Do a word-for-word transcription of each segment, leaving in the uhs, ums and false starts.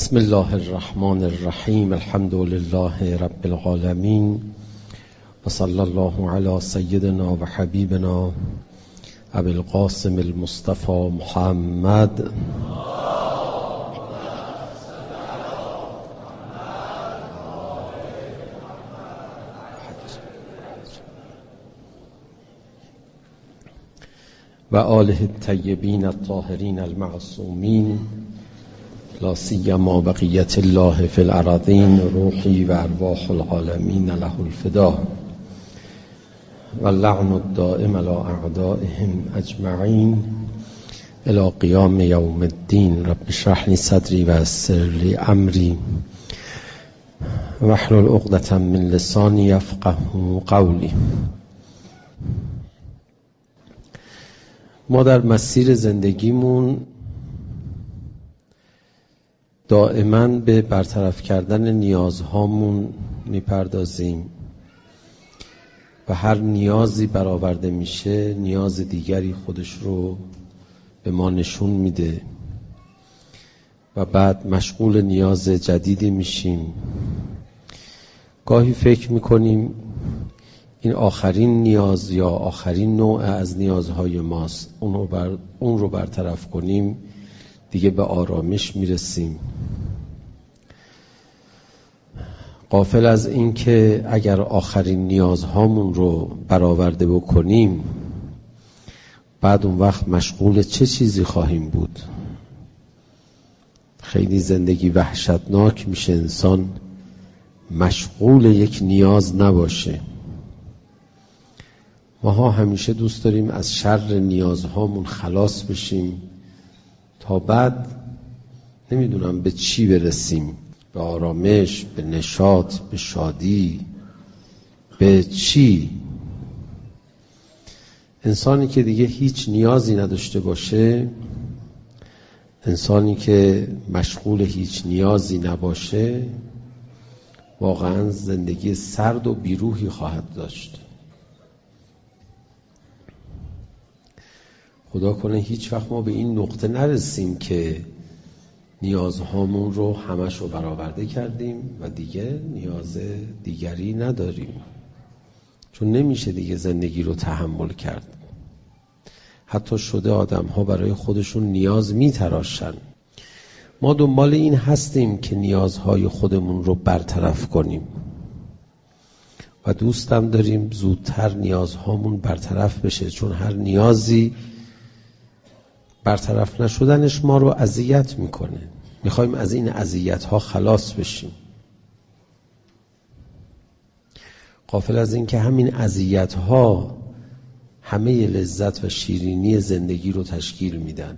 بسم الله الرحمن الرحیم. الحمد لله رب العالمین و صلی الله علی سیدنا و حبیبنا ابی القاسم المصطفى محمد. و آله الطیبین الطاهرین المعصومین، لا سیما بقیت الله فی الارضین، روحی و ارواح العالمین له الفدا، و اللعن الدائم علی اعدائهم اجمعین الی قیام یوم الدین. رب اشرح لی صدری و یسر لی امری واحلل عقدة من لسانی یفقهوا قولی. ما در مسیر زندگیمون دائما به برطرف کردن نیازهامون میپردازیم و هر نیازی برآورده میشه نیاز دیگری خودش رو به ما نشون میده و بعد مشغول نیاز جدیدی میشیم. گاهی فکر میکنیم این آخرین نیاز یا آخرین نوع از نیازهای ماست، اون رو, بر اون رو برطرف کنیم دیگه به آرامش میرسیم، غافل از این که اگر آخرین نیازهامون رو برآورده بکنیم بعد اون وقت مشغول چه چیزی خواهیم بود. خیلی زندگی وحشتناک میشه انسان مشغول یک نیاز نباشه. ماها همیشه دوست داریم از شر نیازهامون خلاص بشیم تا بعد نمیدونم به چی برسیم، به آرامش، به نشاط، به شادی، به چی. انسانی که دیگه هیچ نیازی نداشته باشه، انسانی که مشغول هیچ نیازی نباشه، واقعا زندگی سرد و بیروحی خواهد داشت. خدا کنه هیچ وقت ما به این نقطه نرسیم که نیازهامون رو همش رو برآورده کردیم و دیگه نیاز دیگری نداریم، چون نمیشه دیگه زندگی رو تحمل کرد. حتی شده آدم ها برای خودشون نیاز میتراشن. ما دنبال این هستیم که نیازهای خودمون رو برطرف کنیم و دوستم داریم زودتر نیازهامون برطرف بشه، چون هر نیازی برطرف نشدنش ما رو اذیت میکنه. میخوایم از این اذیت ها خلاص بشیم، غافل از این که همین اذیت ها همه لذت و شیرینی زندگی رو تشکیل میدن.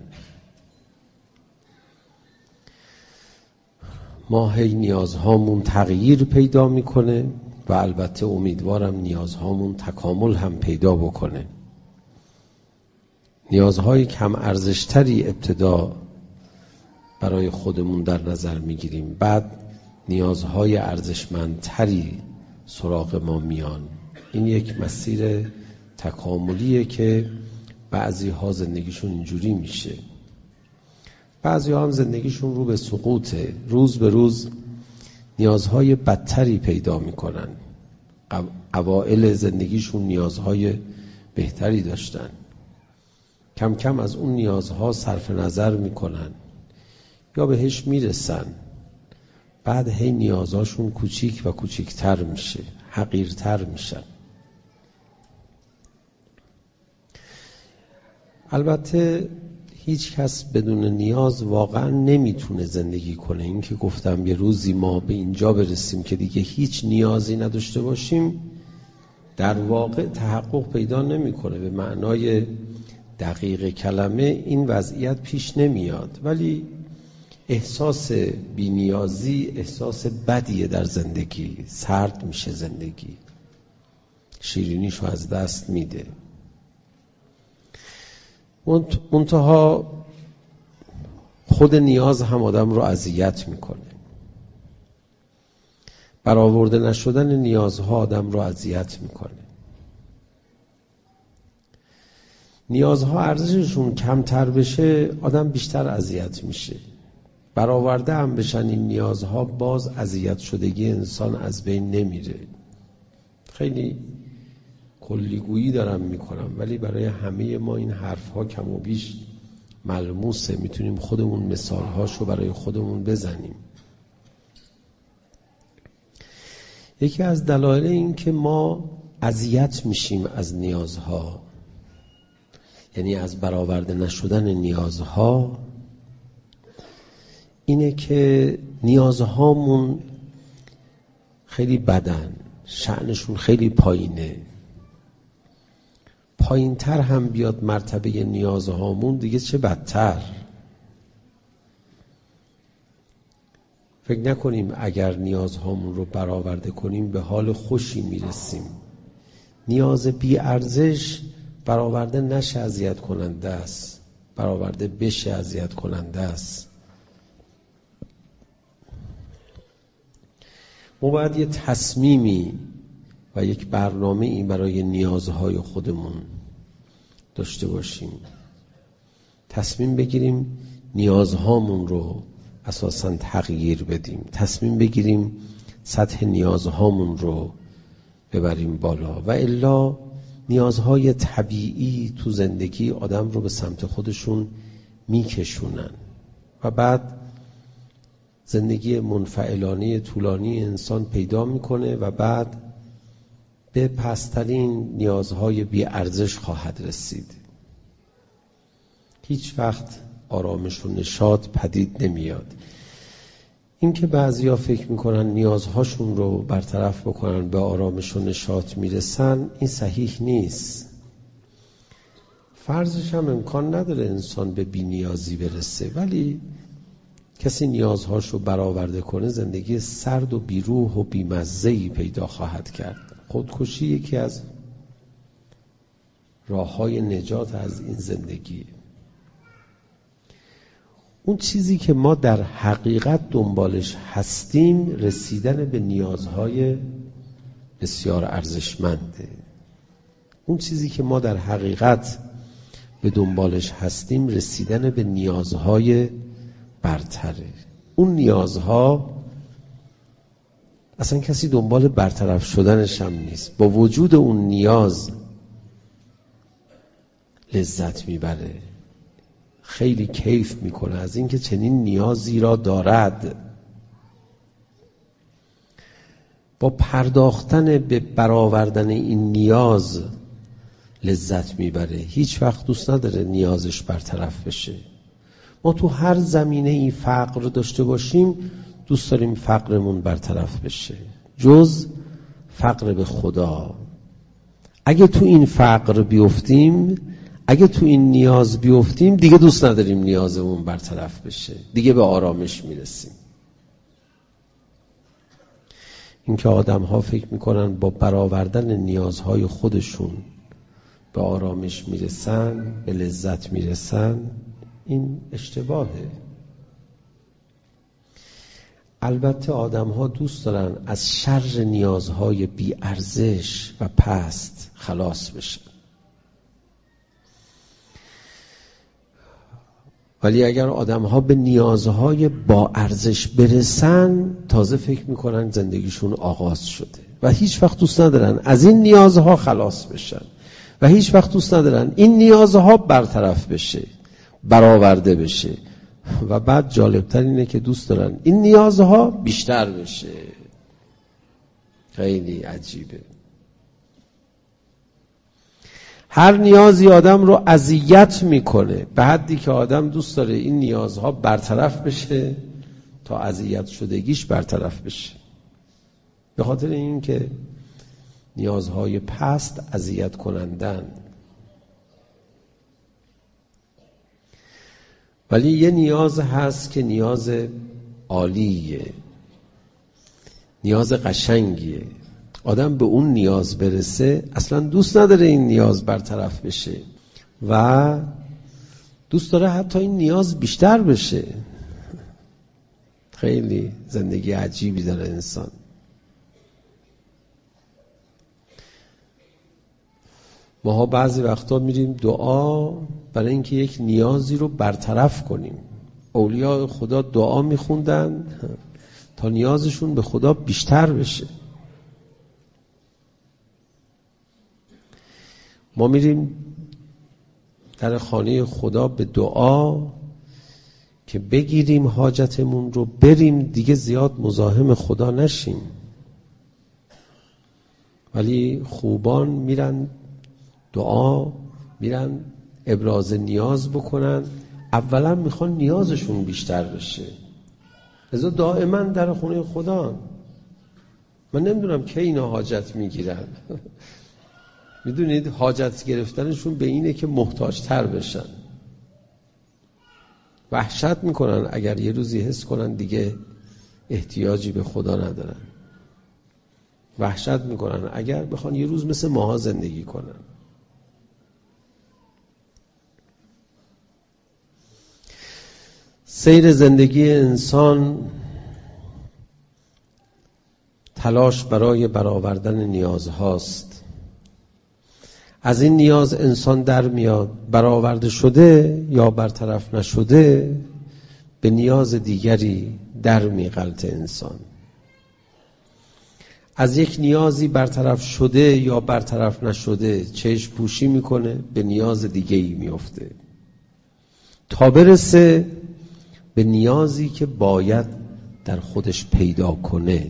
ما هی نیازهامون تغییر پیدا میکنه و البته امیدوارم نیازهامون تکامل هم پیدا بکنه. نیازهای کم ارزشتری ابتدا برای خودمون در نظر میگیریم، بعد نیازهای ارزشمندتری سراغ ما میان. این یک مسیر تکاملیه که بعضی ها زندگیشون اینجوری میشه، بعضی ها هم زندگیشون رو به سقوطه، روز به روز نیازهای بدتری پیدا میکنن. اوائل زندگیشون نیازهای بهتری داشتن، کم کم از اون نیازها صرف نظر میکنن یا بهش میرسن، بعد هی نیازهاشون کوچیک و کوچیکتر میشه، حقیرتر میشن. البته هیچ کس بدون نیاز واقعا نمیتونه زندگی کنه. این که گفتم یه روزی ما به اینجا برسیم که دیگه هیچ نیازی نداشته باشیم، در واقع تحقق پیدا نمیکنه. به معنای دقیق کلمه این وضعیت پیش نمیاد، ولی احساس بی‌نیازی احساس بدیه در زندگی. سرد میشه زندگی، شیرینیشو از دست میده. منتها خود نیاز هم آدم رو اذیت میکنه. برآورده نشدن نیازها آدم رو اذیت میکنه. نیازها ارزششون کمتر بشه آدم بیشتر اذیت میشه. برآورده هم بشن این نیازها، باز اذیت شدگی انسان از بین نمیره. خیلی کلیگویی دارم میکنم ولی برای همه ما این حرفها کم و بیش ملموسه، میتونیم خودمون مثالهاشو برای خودمون بزنیم. یکی از دلایل این که ما اذیت میشیم از نیازها، یعنی از برآورده نشدن نیازها، اینه که نیازهامون خیلی بدن، شأنشون خیلی پایینه. پایینتر هم بیاد مرتبه نیازهامون دیگه چه بدتر. فکر نکنیم اگر نیازهامون رو برآورده کنیم به حال خوشی میرسیم. نیاز بی ارزش برآورده نشه اذیت کننده است، برآورده بشه اذیت کننده است. ما باید یه تصمیمی و یک برنامه این برای نیازهای خودمون داشته باشیم. تصمیم بگیریم نیازهامون رو اساساً تغییر بدیم. تصمیم بگیریم سطح نیازهامون رو ببریم بالا، و الا نیازهای طبیعی تو زندگی آدم رو به سمت خودشون میکشونن و بعد زندگی منفعلانه طولانی انسان پیدا میکنه و بعد به پسترین نیازهای بی ارزش خواهد رسید. هیچ وقت آرامش و نشاط پدید نمیاد. این که بعضیا فکر میکنن نیازهاشون رو برطرف بکنن به آرامش و نشاط میرسن، این صحیح نیست. فرضش هم امکان نداره انسان به بی نیازی برسه، ولی کسی نیازهاش رو برآورده کنه زندگی سرد و بیروح و بیمزه‌ای پیدا خواهد کرد. خودکشی یکی از راه‌های نجات از این زندگی. اون چیزی که ما در حقیقت دنبالش هستیم رسیدن به نیازهای بسیار ارزشمنده. اون چیزی که ما در حقیقت به دنبالش هستیم رسیدن به نیازهای برتره. اون نیازها اصلا کسی دنبال برطرف شدنش هم نیست، با وجود اون نیاز لذت میبره، خیلی کیف میکنه از اینکه چنین نیازی را دارد. با پرداختن به برآوردن این نیاز لذت میبره، هیچ وقت دوست نداره نیازش برطرف بشه. ما تو هر زمینه این فقر داشته باشیم دوست داریم فقرمون برطرف بشه، جز فقر به خدا. اگه تو این فقر بیفتیم، اگه تو این نیاز بیفتیم، دیگه دوست نداریم نیازمون برطرف بشه، دیگه به آرامش میرسیم. اینکه آدم ها فکر میکنن با برآوردن نیازهای خودشون به آرامش میرسن، به لذت میرسن، این اشتباهه. البته آدم ها دوست دارن از شر نیازهای بی ارزش و پست خلاص بشن، ولی اگر آدم ها به نیازهای با ارزش برسن تازه فکر میکنن زندگیشون آغاز شده و هیچ وقت دوست ندارن از این نیازها خلاص بشن و هیچ وقت دوست ندارن این نیازها برطرف بشه، برآورده بشه، و بعد جالبتر اینه که دوست دارن این نیازها بیشتر بشه. خیلی عجیبه. هر نیازی آدم رو اذیت میکنه به حدی که آدم دوست داره این نیازها برطرف بشه تا اذیت شدگیش برطرف بشه، به خاطر این که نیازهای پست اذیت کنندن. ولی یه نیاز هست که نیاز عالیه، نیاز قشنگیه. آدم به اون نیاز برسه اصلا دوست نداره این نیاز برطرف بشه و دوست داره حتی این نیاز بیشتر بشه. خیلی زندگی عجیبی داره انسان. ماها بعضی وقتا میریم دعا برای اینکه یک نیازی رو برطرف کنیم، اولیاء خدا دعا میخوندن تا نیازشون به خدا بیشتر بشه. ما میریم در خانه خدا به دعا که بگیریم حاجتمون رو، بریم دیگه زیاد مزاحم خدا نشیم. ولی خوبان میرن دعا، میرن ابراز نیاز بکنن، اولا میخوان نیازشون بیشتر بشه. لذا دائما در خونه خدا. من نمیدونم که اینا حاجت میگیرن. میدونید حاجت گرفتنشون به اینه که محتاج تر بشن. وحشت میکنن اگر یه روزی حس کنن دیگه احتیاجی به خدا ندارن. وحشت میکنن اگر بخوان یه روز مثل ماها زندگی کنن. سیر زندگی انسان تلاش برای برآوردن نیازهاست. از این نیاز انسان در میاد، برآورده شده یا برطرف نشده به نیاز دیگری در میغلطه انسان. از یک نیازی برطرف شده یا برطرف نشده چشم پوشی میکنه، به نیاز دیگه‌ای میفته تا برسه به نیازی که باید در خودش پیدا کنه.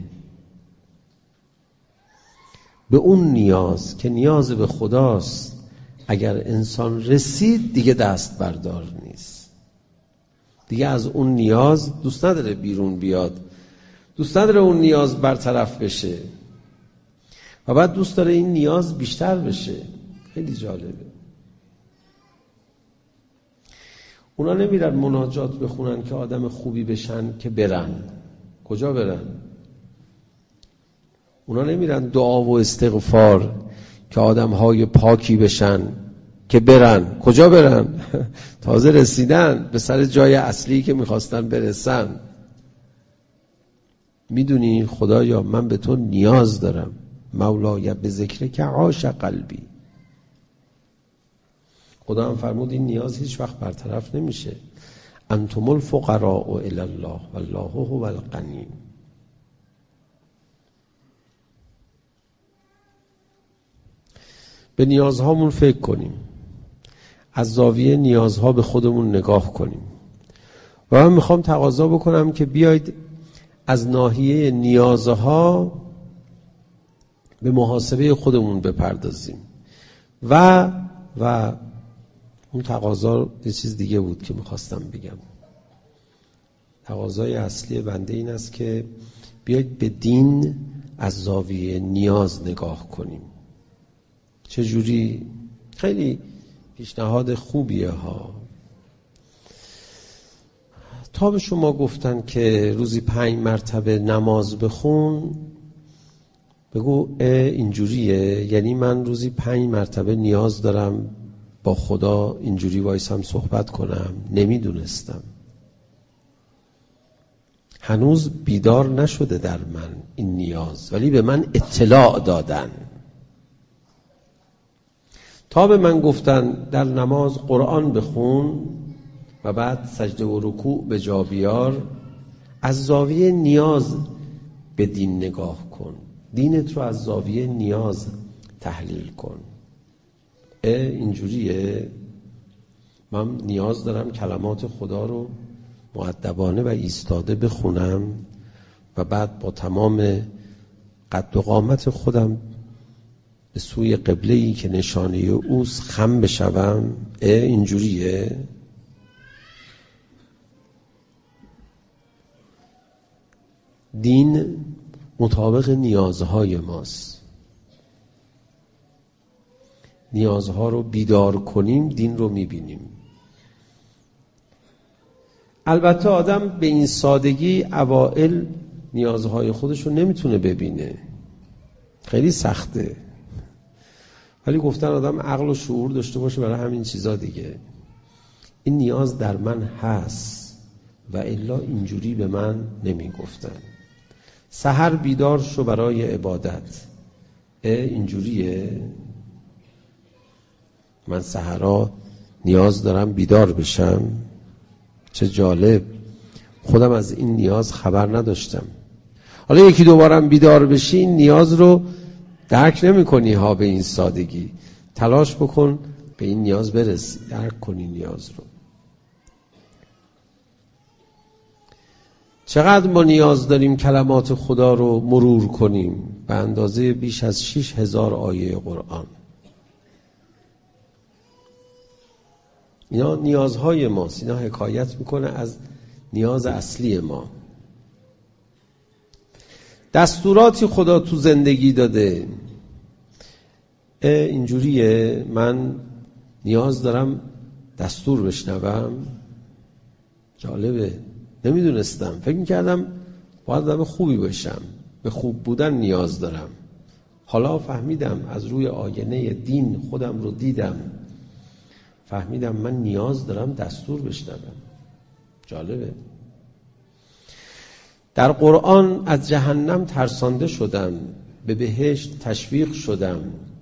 به اون نیاز که نیاز به خداست اگر انسان رسید دیگه دست بردار نیست. دیگه از اون نیاز دوست نداره بیرون بیاد، دوست نداره اون نیاز برطرف بشه و بعد دوست داره این نیاز بیشتر بشه. خیلی جالبه. اونا نمیرن مناجات بخونن که آدم خوبی بشن که برن. کجا برن؟ اونا نمیرن دعا و استغفار که آدمهای پاکی بشن که برن. کجا برن؟ تازه رسیدن به سر جای اصلی که میخواستن برسن. میدونی خدایا من به تو نیاز دارم، مولای به ذکر که عاش قلبی. خدا هم فرمود این نیاز هیچ وقت برطرف نمیشه. انتم الفقراء الی الله والله هو الغنی. به نیازهامون فکر کنیم، از زاویه نیازها به خودمون نگاه کنیم. و من میخوام تقاضا بکنم که بیاید از ناحیه نیازها به محاسبه خودمون بپردازیم. و و اون تقاضا یه چیز دیگه بود که میخواستم بگم. تقاضای اصلی بنده این است که بیاید به دین از زاویه نیاز نگاه کنیم. چجوری؟ خیلی پیشنهاد خوبیه ها. تا به شما گفتن که روزی پنج مرتبه نماز بخون، بگو اینجوریه، یعنی من روزی پنج مرتبه نیاز دارم با خدا اینجوری وایسم صحبت کنم. نمیدونستم، هنوز بیدار نشده در من این نیاز، ولی به من اطلاع دادن. تا به من گفتن در نماز قرآن بخون و بعد سجده و رکوع به جا بیار، از زاویه نیاز به دین نگاه کن، دینت رو از زاویه نیاز تحلیل کن. اه اینجوریه، من نیاز دارم کلمات خدا رو مؤدبانه و ایستاده بخونم و بعد با تمام قد و قامت خودم به سوی قبله‌ای که نشانه اوست خم بشوم. اه اینجوریه. دین مطابق نیازهای ماست. نیازها رو بیدار کنیم دین رو میبینیم. البته آدم به این سادگی اوائل نیازهای خودش رو نمیتونه ببینه، خیلی سخته. ولی گفتن آدم عقل و شعور داشته باشه برای همین چیزا دیگه. این نیاز در من هست و الا اینجوری به من نمیگفتن. سحر بیدار شو برای عبادت. اه اینجوریه. من سحرها نیاز دارم بیدار بشم. چه جالب. خودم از این نیاز خبر نداشتم. حالا یکی دوبارم بیدار بشی این نیاز رو درک نمی کنی ها به این سادگی. تلاش بکن به این نیاز برسی، درک کنی نیاز رو. چقدر ما نیاز داریم کلمات خدا رو مرور کنیم به اندازه بیش از شش هزار آیه قرآن. اینا نیازهای ماست، اینا حکایت میکنه از نیاز اصلی ما. دستوراتی خدا تو زندگی داده، اینجوریه من نیاز دارم دستور بشنوم. جالبه، نمیدونستم، فکر میکردم باید آدم خوبی باشم، به خوب بودن نیاز دارم. حالا فهمیدم، از روی آینه دین خودم رو دیدم، فهمیدم من نیاز دارم دستور بشنوم. جالبه. در قرآن از جهنم ترسانده شدم، به بهشت تشویق شدم.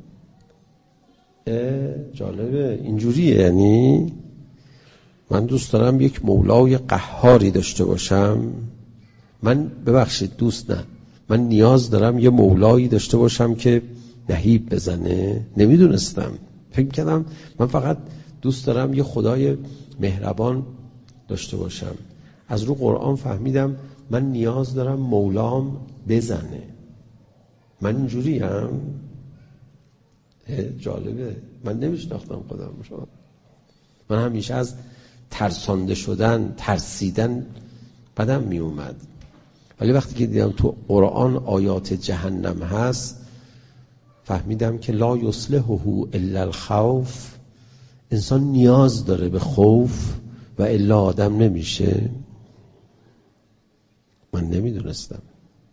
جالبه، اینجوریه. یعنی من دوست دارم یک مولای قهاری داشته باشم. من ببخشید دوست نه من نیاز دارم یه مولایی داشته باشم که نهیب بزنه. نمیدونستم، فکر کردم من فقط دوست دارم یه خدای مهربان داشته باشم. از رو قرآن فهمیدم من نیاز دارم مولام بزنه. من اینجوریم. جالبه، من نمیشناختم خودم شما. من همیشه از ترسانده شدن، ترسیدن بدم می اومد، ولی وقتی که دیدم تو قرآن آیات جهنم هست فهمیدم که لا یصلحه الا الخوف. انسان نیاز داره به خوف و الا آدم نمیشه. من نمیدونستم.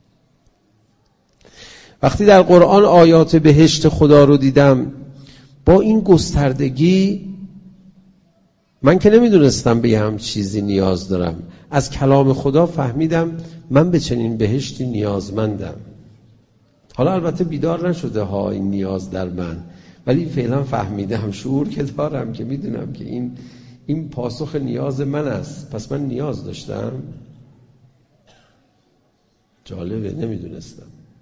وقتی در قرآن آیات بهشت خدا رو دیدم با این گستردگی، من که نمیدونستم به هم چیزی نیاز دارم. از کلام خدا فهمیدم من به چنین بهشتی نیازمندم. حالا البته بیدار نشده ها این نیاز در من، ولی فعلا فهمیدم، شعور که دارم که میدونم که این این پاسخ نیاز من است. پس من نیاز داشتم. جالبه، نمیدونستم.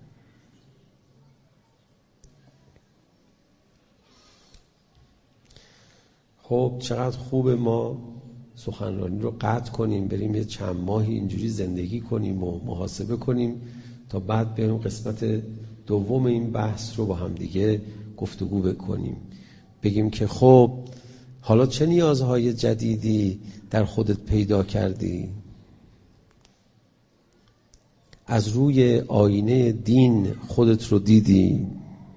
خب چقدر خوبه ما سخنرانی رو قطع کنیم، بریم یه چند ماهی اینجوری زندگی کنیم و محاسبه کنیم تا بعد بریم قسمت دوم این بحث رو با هم دیگه گفتگو بکنیم. بگیم که خب حالا چه نیازهای جدیدی در خودت پیدا کردی؟ از روی آینه دین خودت رو دیدی؟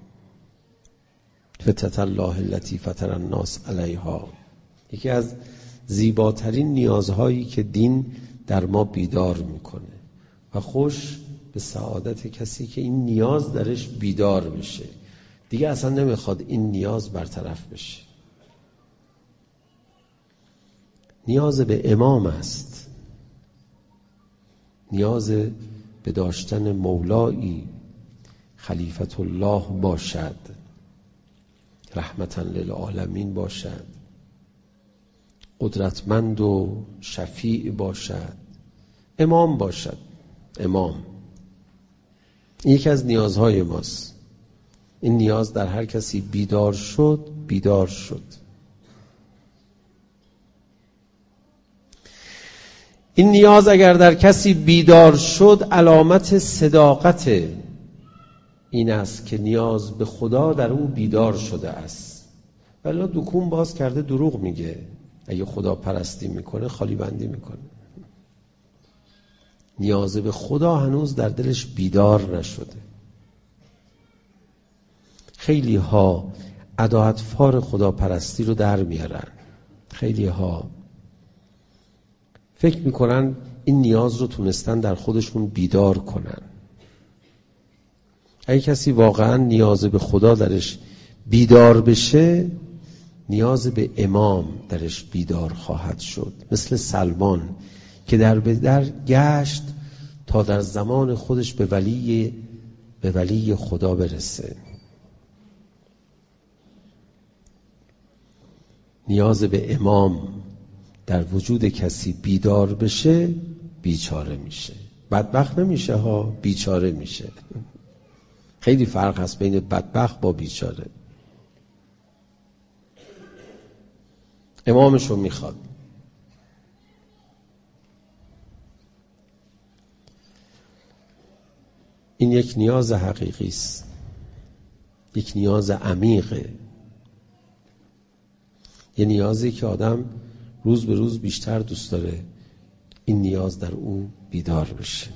فطرة الله التي فطر الناس علیها. یکی از زیباترین نیازهایی که دین در ما بیدار میکنه و خوش به سعادت کسی که این نیاز درش بیدار بشه، دیگه اصلا نمیخواد این نیاز برطرف بشه. نیاز به امام است، نیاز به داشتن مولایی خلیفت الله باشد، رحمتا للعالمین باشد، قدرتمند و شفیع باشد، امام باشد. امام این یکی از نیازهای ماست. این نیاز در هر کسی بیدار شد بیدار شد. این نیاز اگر در کسی بیدار شد علامت صداقت این است که نیاز به خدا در او بیدار شده است. ولی دکون باز کرده دروغ میگه. اگه خدا پرستی میکنه خالی بندی میکنه. نیاز به خدا هنوز در دلش بیدار نشده. خیلی ها اداعتفار خدا پرستی رو در میارن. خیلی ها فکر میکنن این نیاز رو تونستن در خودشون بیدار کنن. اگه کسی واقعا نیاز به خدا درش بیدار بشه، نیاز به امام درش بیدار خواهد شد. مثل سلمان که در به در گشت تا در زمان خودش به ولی به ولی خدا برسه. نیاز به امام در وجود کسی بیدار بشه، بیچاره میشه. بدبخت نمیشه ها، بیچاره میشه. خیلی فرق هست بین بدبخت با بیچاره. امامشو میخواد. این یک نیاز حقیقی است، یک نیاز عمیقه، یه نیازی که آدم روز به روز بیشتر دوست داره این نیاز در او بیدار بشه.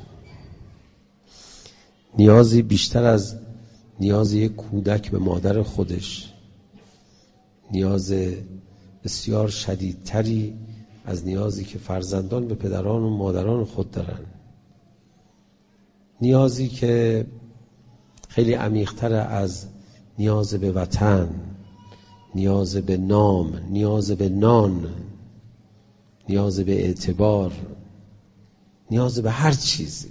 نیازی بیشتر از نیاز یک کودک به مادر خودش، نیاز بسیار شدیدتری از نیازی که فرزندان به پدران و مادران خود دارن، نیازی که خیلی عمیق‌تر از نیاز به وطن، نیاز به نام، نیاز به نان، نیاز به اعتبار، نیاز به هر چیزی.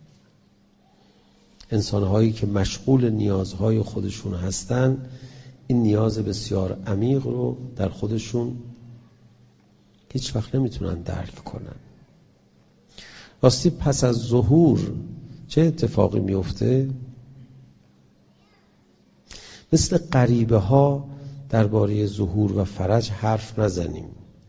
انسان‌هایی که مشغول نیازهای خودشون هستن این نیاز بسیار عمیق رو در خودشون هیچ وقت نمیتونن درک کنن. راستی پس از ظهور چه اتفاقی میفته؟ مثل غریبه ها درباره ظهور و فرج حرف نزنیم.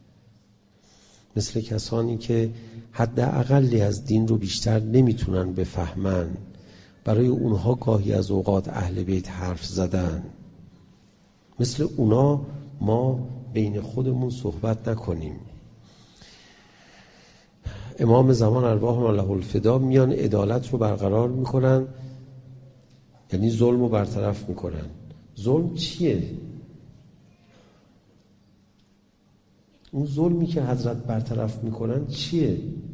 مثل کسانی که حد اقلی از دین رو بیشتر نمیتونن بفهمن، برای اونها گاهی از اوقات اهل بیت حرف زدن. مثل اونا ما بین خودمون صحبت نکنیم. امام زمان ارواح له الفدا میان عدالت رو برقرار میکنن، یعنی ظلم رو برطرف میکنن. ظلم چیه؟ اون ظلمی که حضرت برطرف میکنن چیه؟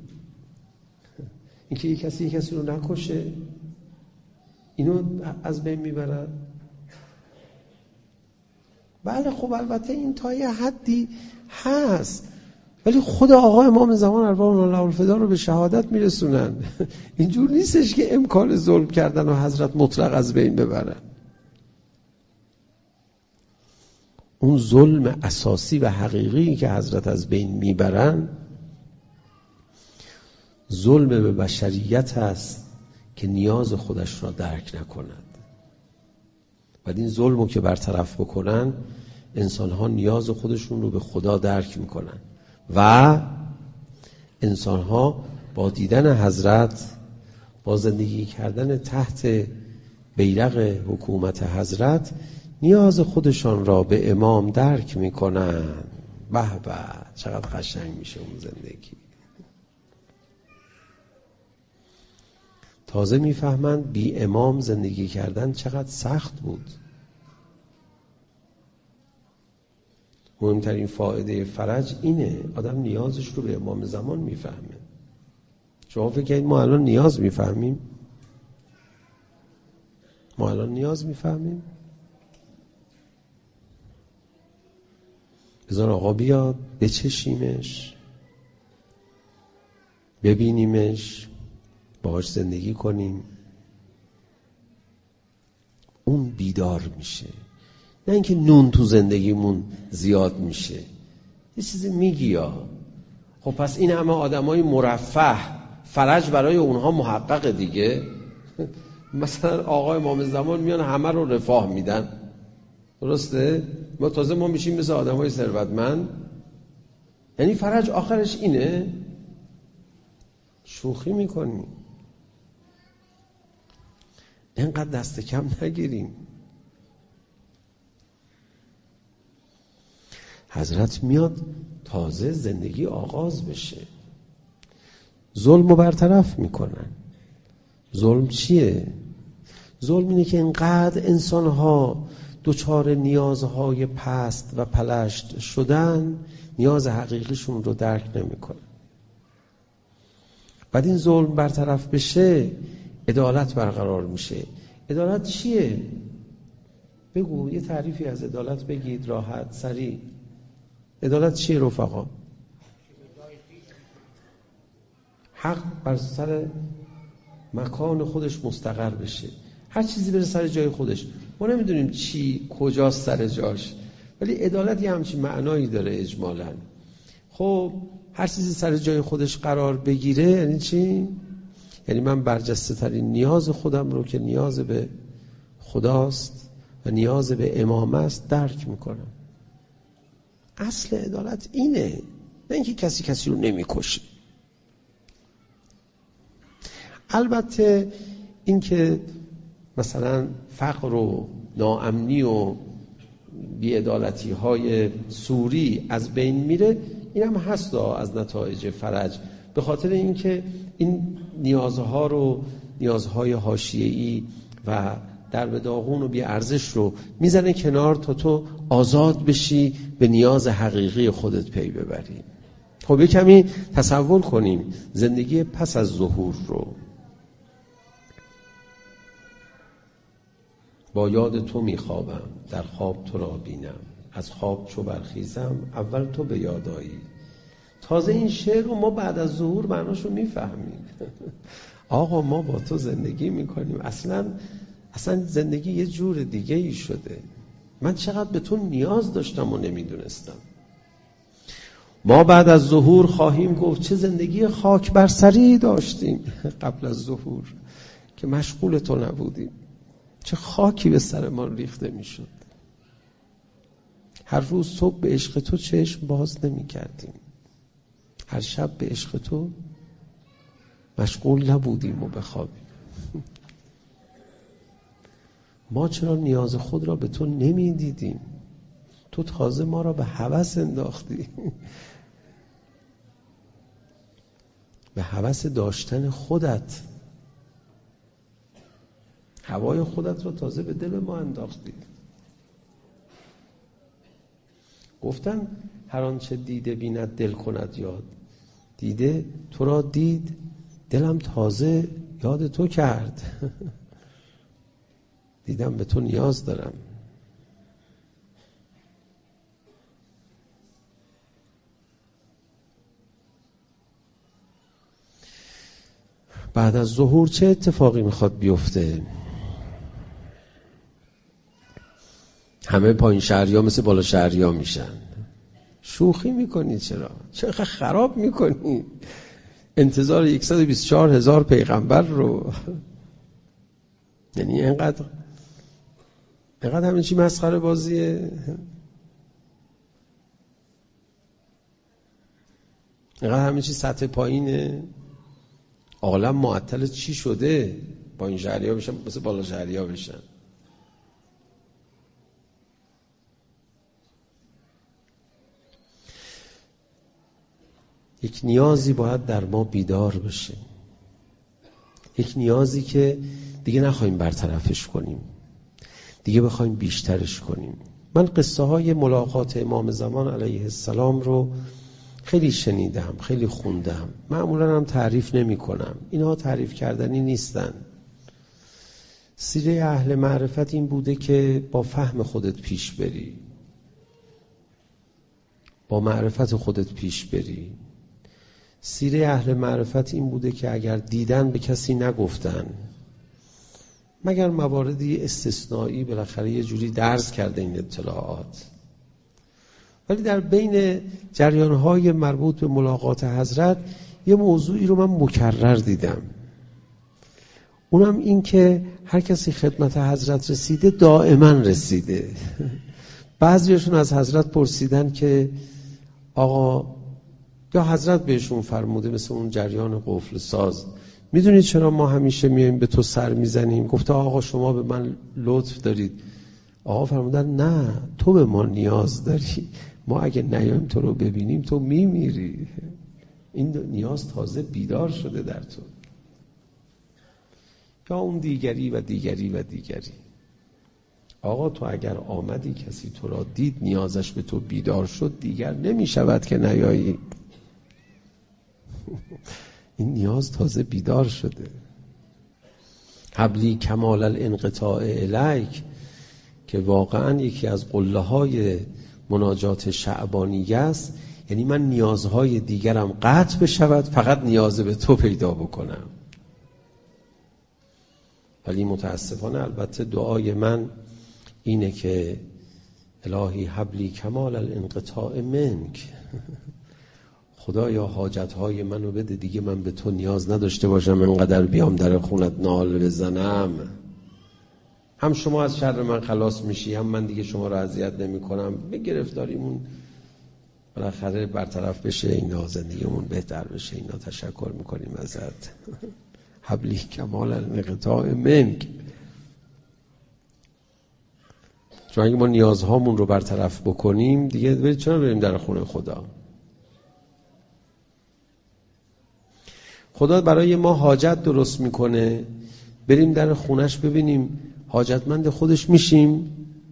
اینکه یک کسی یک کسی رو نکشه، اینو از بین میبرن. بله خب البته این تا یه حدی هست، ولی خود آقا امام زمان ارواح له الفدا رو به شهادت میرسونن. اینجور نیستش که امکان ظلم کردن و حضرت مطلق از بین ببرن. اون ظلم اساسی و حقیقی که حضرت از بین میبرن ظلم به بشریت هست که نیاز خودش را درک نکند. بعد این ظلمو که برطرف بکنن انسان‌ها نیاز خودشون رو به خدا درک میکنن و انسان‌ها با دیدن حضرت، با زندگی کردن تحت بیرق حکومت حضرت، نیاز خودشان را به امام درک میکنن. به به چقدر قشنگ میشه اون زندگی. تازه میفهمند بی امام زندگی کردن چقدر سخت بود. مهمترین فایده فرج اینه، آدم نیازش رو به امام زمان میفهمه. شما فکر کنید ما الان نیاز میفهمیم؟ ما الان نیاز میفهمیم؟ بذار آقا بیاد بچشیمش، ببینیمش، باهاش زندگی کنیم، اون بیدار میشه. نه اینکه نون تو زندگیمون زیاد میشه. یه چیزی میگی یا خب پس این همه آدمای مرفه فرج برای اونها محقق دیگه. مثلا آقا امام زمان میان همه رو رفاه میدن، درسته؟ ما تازه ما میشیم مثل آدمای ثروتمند. یعنی فرج آخرش اینه؟ شوخی میکنی. اینقدر دست کم نگیریم. حضرت میاد تازه زندگی آغاز بشه، ظلم رو برطرف میکنن. ظلم چیه؟ ظلم اینه که اینقدر انسانها دچار نیازهای پست و پلشت شدن نیاز حقیقیشون رو درک نمیکنن. بعد این ظلم برطرف بشه عدالت برقرار میشه. عدالت چیه؟ بگو یه تعریفی از عدالت بگید، راحت سریع. عدالت چیه رفقا؟ حق بر سر مکان خودش مستقر بشه، هر چیزی بره سر جای خودش. ما نمیدونیم چی کجاست سر جاش، ولی عدالت یه همچین معنایی داره اجمالاً. خب هر چیزی سر جای خودش قرار بگیره یعنی چی؟ یعنی من برجسته ترین نیاز خودم رو که نیاز به خداست و نیاز به امام است درک میکنم. اصل عدالت اینه، نه اینکه کسی کسی رو نمیکشه. البته اینکه مثلا فقر و ناامنی و بی‌عدالتی های سوری از بین میره، این هم هست از نتایج فرج، به خاطر اینکه این نیازها رو، نیازهای حاشیه‌ای و در به داغون و بی ارزش رو میزنه کنار تا تو آزاد بشی به نیاز حقیقی خودت پی ببری. خب یه کمی تصور کنیم زندگی پس از ظهور رو. با یاد تو میخوابم، در خواب تو را بینم، از خواب چو برخیزم اول تو به یاد آیی. تازه این شعر رو ما بعد از ظهور معناشو میفهمیم. آقا ما با تو زندگی میکنیم، اصلا اصلا زندگی یه جور دیگه ای شده. من چقدر به تو نیاز داشتم و نمیدونستم. ما بعد از ظهور خواهیم گفت چه زندگی خاک بر سری داشتیم قبل از ظهور که مشغول تو نبودیم. چه خاکی به سر ما ریخته میشد. هر روز صبح به عشق تو چشم باز نمی کردیم، هر شب به عشق تو مشغول نبودیم و بخوابیم. ما چرا نیاز خود را به تو نمی دیدیم؟ تو تازه ما را به هوس انداختی، به هوس داشتن خودت. هوای خودت را تازه به دل ما انداختی. گفتن هر آنچه دیده بیند دل کند یاد. دیده تو را دید، دلم تازه یاد تو کرد. دیدم به تو نیاز دارم. بعد از ظهور چه اتفاقی میخواد بیفته؟ همه پایین شهریا مثل بالا شهریا میشن. شوخی میکنی چرا؟ چرا خراب میکنی؟ انتظار صد و بیست و چهار هزار پیغمبر رو، یعنی اینقدر اینقدر همین چی مسخره بازیه؟ اینقدر همین چی سطح پایینه؟ عالم معطل چی شده؟ پایین شهریا بشن مثل بالا شهریا بشن. یک نیازی باید در ما بیدار بشه، یک نیازی که دیگه نخواهیم برطرفش کنیم، دیگه بخوایم بیشترش کنیم. من قصه های ملاقات امام زمان علیه السلام رو خیلی شنیدم، خیلی خوندم. معمولا هم تعریف نمی کنم، اینها تعریف کردنی نیستن. سیره اهل معرفت این بوده که با فهم خودت پیش بری، با معرفت خودت پیش بری. سیره اهل معرفت این بوده که اگر دیدن به کسی نگفتن، مگر مواردی استثنایی بالاخره یه جوری درز کرده این اطلاعات. ولی در بین جریانهای مربوط به ملاقات حضرت یه موضوعی رو من مکرر دیدم، اونم این که هر کسی خدمت حضرت رسیده دائما رسیده. بعضیشون از حضرت پرسیدن که آقا، یا حضرت بهشون فرموده مثل اون جریان قفل ساز، میدونید چرا ما همیشه میایم به تو سر میزنیم؟ گفته آقا شما به من لطف دارید. آقا فرمودن نه، تو به ما نیاز داری، ما اگه نیایم تو رو ببینیم تو میمیری. این نیاز تازه بیدار شده در تو. یا اون دیگری و دیگری و دیگری. آقا تو اگر آمدی کسی تو را دید نیازش به تو بیدار شد، دیگر نمی شود که نیایی. این نیاز تازه بیدار شده. حبلی کمال الانقطاع الیک، که واقعا یکی از قله های مناجات شعبانیه است. یعنی من نیازهای دیگرم قطع بشود، فقط نیاز به تو پیدا بکنم. ولی متاسفانه البته دعای من اینه که الهی حبلی کمال الانقطاع منک، خدایا حاجتهای منو بده دیگه، من به تو نیاز نداشته باشم انقدر بیام در خونت نال بزنم. هم شما از شر من خلاص میشی، هم من دیگه شما رو اذیت نمی کنم. به گرفتاریمون بالاخره برطرف بشه، اینا زندگیمون بهتر بشه، اینا تشکر میکنیم ازت. حبلی کمال الانقطاع منک. چون اگه ما نیازهامون رو برطرف بکنیم دیگه چرا بریم در خونه خدا؟ خدا برای ما حاجت درست میکنه، بریم در خونش ببینیم حاجتمند خودش میشیم.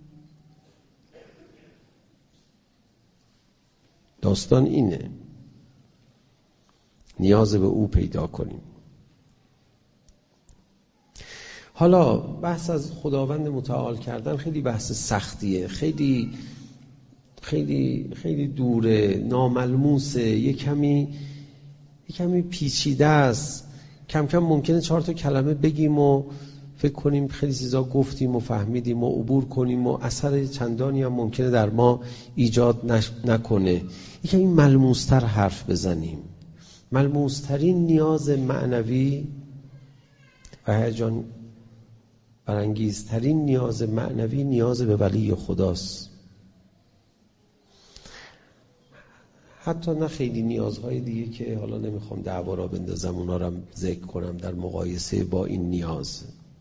داستان اینه، نیاز به او پیدا کنیم. حالا بحث از خداوند متعال کردن خیلی بحث سختیه، خیلی خیلی خیلی دوره، ناملموسه، یه کمی یه کمی پیچیده است. کم کم ممکنه چهار تا کلمه بگیم و فکر کنیم خیلی چیزا گفتیم و فهمیدیم و عبور کنیم و اثر چندانی هم ممکنه در ما ایجاد نش... نکنه. یه کمی ملموستر حرف بزنیم. ملموسترین نیاز معنوی و هیجان برانگیزترین نیاز معنوی نیاز به ولی خداست. حتی نه خیلی نیازهای دیگه که حالا نمیخوام دعوا را بندازم اونا رو ذکر کنم در مقایسه با این نیاز.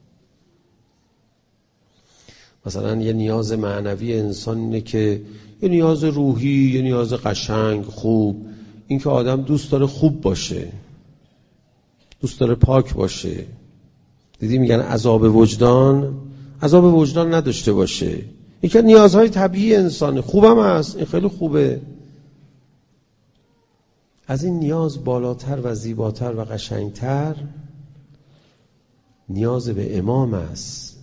مثلا یه نیاز معنوی انسان اینه که یه نیاز روحی، یه نیاز قشنگ خوب، این که آدم دوست داره خوب باشه، دوست داره پاک باشه. دیدی میگن عذاب وجدان، عذاب وجدان نداشته باشه. این که نیازهای طبیعی انسانه، خوبم هست، این خیلی خوبه. از این نیاز بالاتر و زیباتر و قشنگتر نیاز به امام است.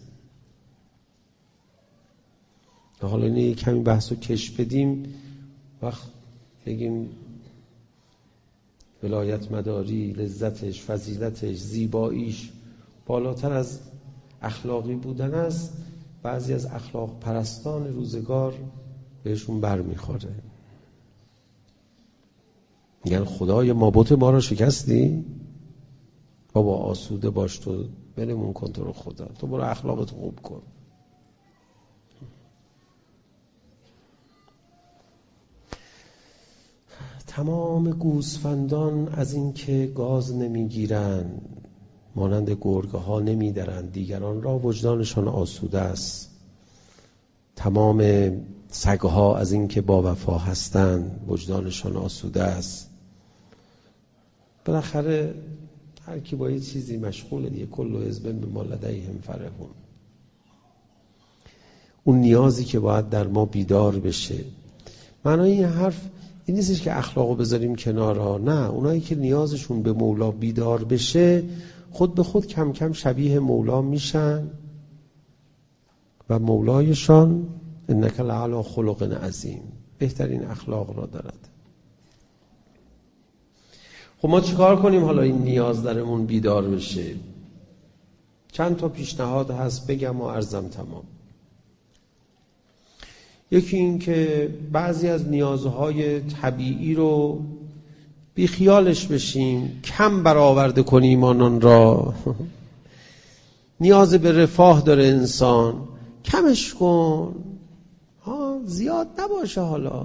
حالا اینه کمی بحث رو کش بدیم، وقت بگیم ولایت مداری، لذتش، فضیلتش، زیباییش بالاتر از اخلاقی بودن است. بعضی از اخلاق پرستان روزگار بهشون بر میخوره، میگن خدای ما بت ما رو شکستی؟ بابا آسوده باش، تو بلمون کن تو رو خدا، تو برو اخلاقت خوب کن. تمام گوسفندان از این که گاز نمیگیرن مانند گرگه ها نمیدرن دیگران را، وجدانشان آسوده است. تمام سگها از این که با وفا هستند وجدانشان آسوده است. بالاخره هر کی با یه چیزی مشغوله دیگه، کل حزب بما لدیهم فرحون. اون نیازی که باید در ما بیدار بشه. معنای این حرف این نیستش که اخلاقو بذاریم کنارها، نه، اونایی که نیازشون به مولا بیدار بشه خود به خود کم کم شبیه مولا میشن و مولایشان انک لعلی خلق عظیم، بهترین اخلاق را دارد. خب ما چیکار کنیم حالا این نیاز درمون بیدار بشه؟ چند تا پیشنهاد هست بگم و عرضم تمام. یکی این که بعضی از نیازهای طبیعی رو بی خیالش بشیم، کم برآورده کنیم آنان را. نیاز به رفاه داره انسان، کمش کن، ها زیاد نباشه. حالا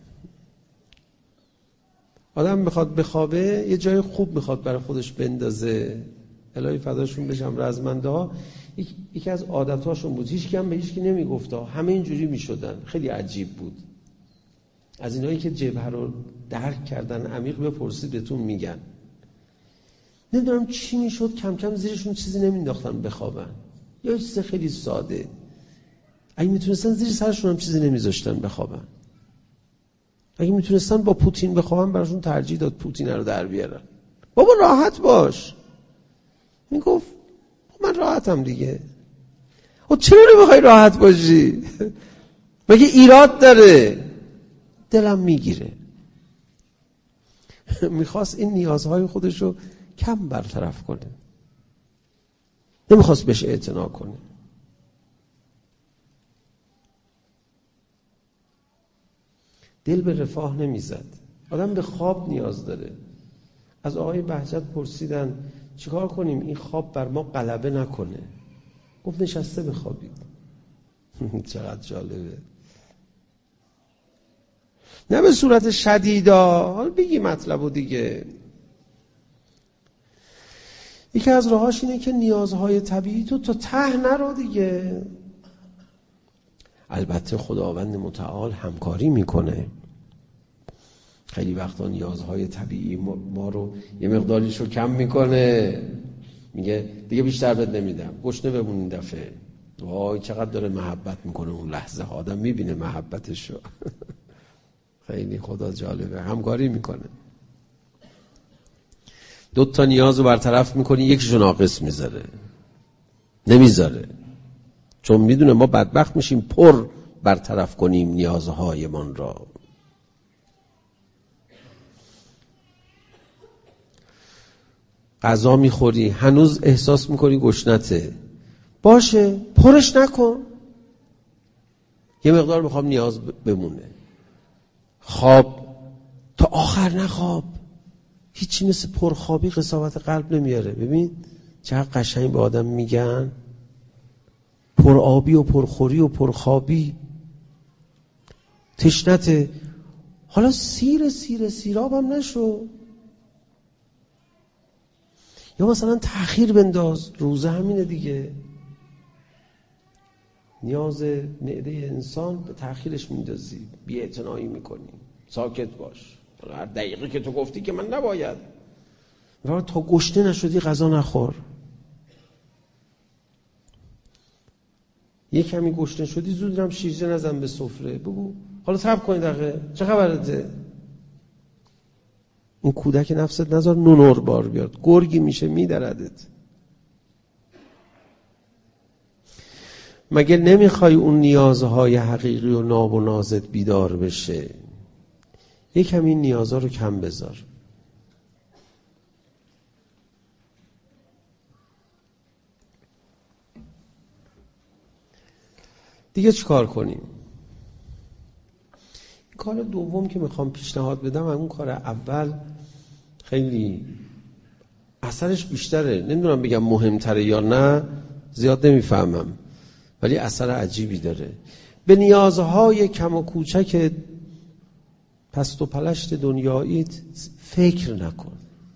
آدم میخواد بخوابه، یه جای خوب میخواد برای خودش بندازه. الهی فداشون بشم، رزمنده ها یکی از عادتاشون بود، هیچ کی هم به هیچ کی نمیگفت، همه اینجوری میشدن. خیلی عجیب بود. از اینایی که جبهه رو درک کردن عمیق بپرسید بهتون میگن. نمیدونم چی میشد، کم کم زیرشون چیزی نمینداختن بخوابن، یا چیز خیلی ساده. اگه میتونستن زیر سرشون هم چیزی نمیذاشتن بخوابن. اگه میتونستن با پوتین بخوابن براشون ترجیح داد پوتین رو در بیارن. بابا راحت باش. میگفت من راحتم دیگه. و چرا نمیخوای راحت باشی؟ مگه ایراد داره؟ دلم میگیره. میخواست این نیازهای خودشو کم برطرف کنه، نمیخواست بهش اعتنا کنه. دل به رفاه نمیزد. آدم به خواب نیاز داره. از آقای بهجت پرسیدن چیکار کنیم این خواب بر ما غلبه نکنه؟ گفت نشسته بخوابید. چقدر جالبه. نه به صورت شدیدا، حالا بگی مطلبو دیگه. یکی از راهاش اینه که نیازهای طبیعی تو تا ته نرو دیگه. البته خداوند متعال همکاری میکنه. خیلی وقتا نیازهای طبیعی ما رو یه مقداریش رو کم میکنه، میگه دیگه بیشتر بهت نمیدم، گشنه بمون این دفعه. وای چقدر داره محبت میکنه اون لحظه، آدم میبینه محبتش رو. خیلی خدا جالبه، همکاری میکنه. دو تا نیاز رو برطرف میکنی، یکیشو ناقص میذاره، نمیذاره، چون میدونه ما بدبخت میشیم پر برطرف کنیم نیازهایمان را. غذا میخوری هنوز احساس میکنی گشنته، باشه پرش نکن، یه مقدار میخوام نیاز بمونه. خواب تا آخر نخواب، هیچی مثل پرخوابی قساوت قلب نمیاره. ببین چقدر قشنگ به آدم میگن پرآبی و پرخوری و پرخوابی تشنته، حالا سیر سیر سیراب هم نشو، یا مثلا تأخیر بنداز، روزه همینه دیگه. نیاز معده انسان به تأخیرش میندازی، بی‌اعتنایی میکنی، ساکت باش، هر دقیقه که تو گفتی که من نباید، تا گشنه نشدی غذا نخور. یک کمی گشنه شدی زود هم شیرجه نزن به سفره، بگو حالا صبر کن دقیقه چه خبرته. این کودک نفست نذار نونور بار بیاد، گرگی میشه میدردت. مگه نمیخوای اون نیازهای حقیقی و ناب و نازت بیدار بشه؟ یکم این نیازها رو کم بذار. دیگه چی کار کنیم؟ کار دوم که میخوام پیشنهاد بدم، اون کار اول خیلی اثرش بیشتره، نمیدونم بگم مهمتره یا نه، زیاد نمیفهمم، ولی اثر عجیبی داره. به نیازهای کم و کوچک پست و پلشت دنیاییت فکر نکن.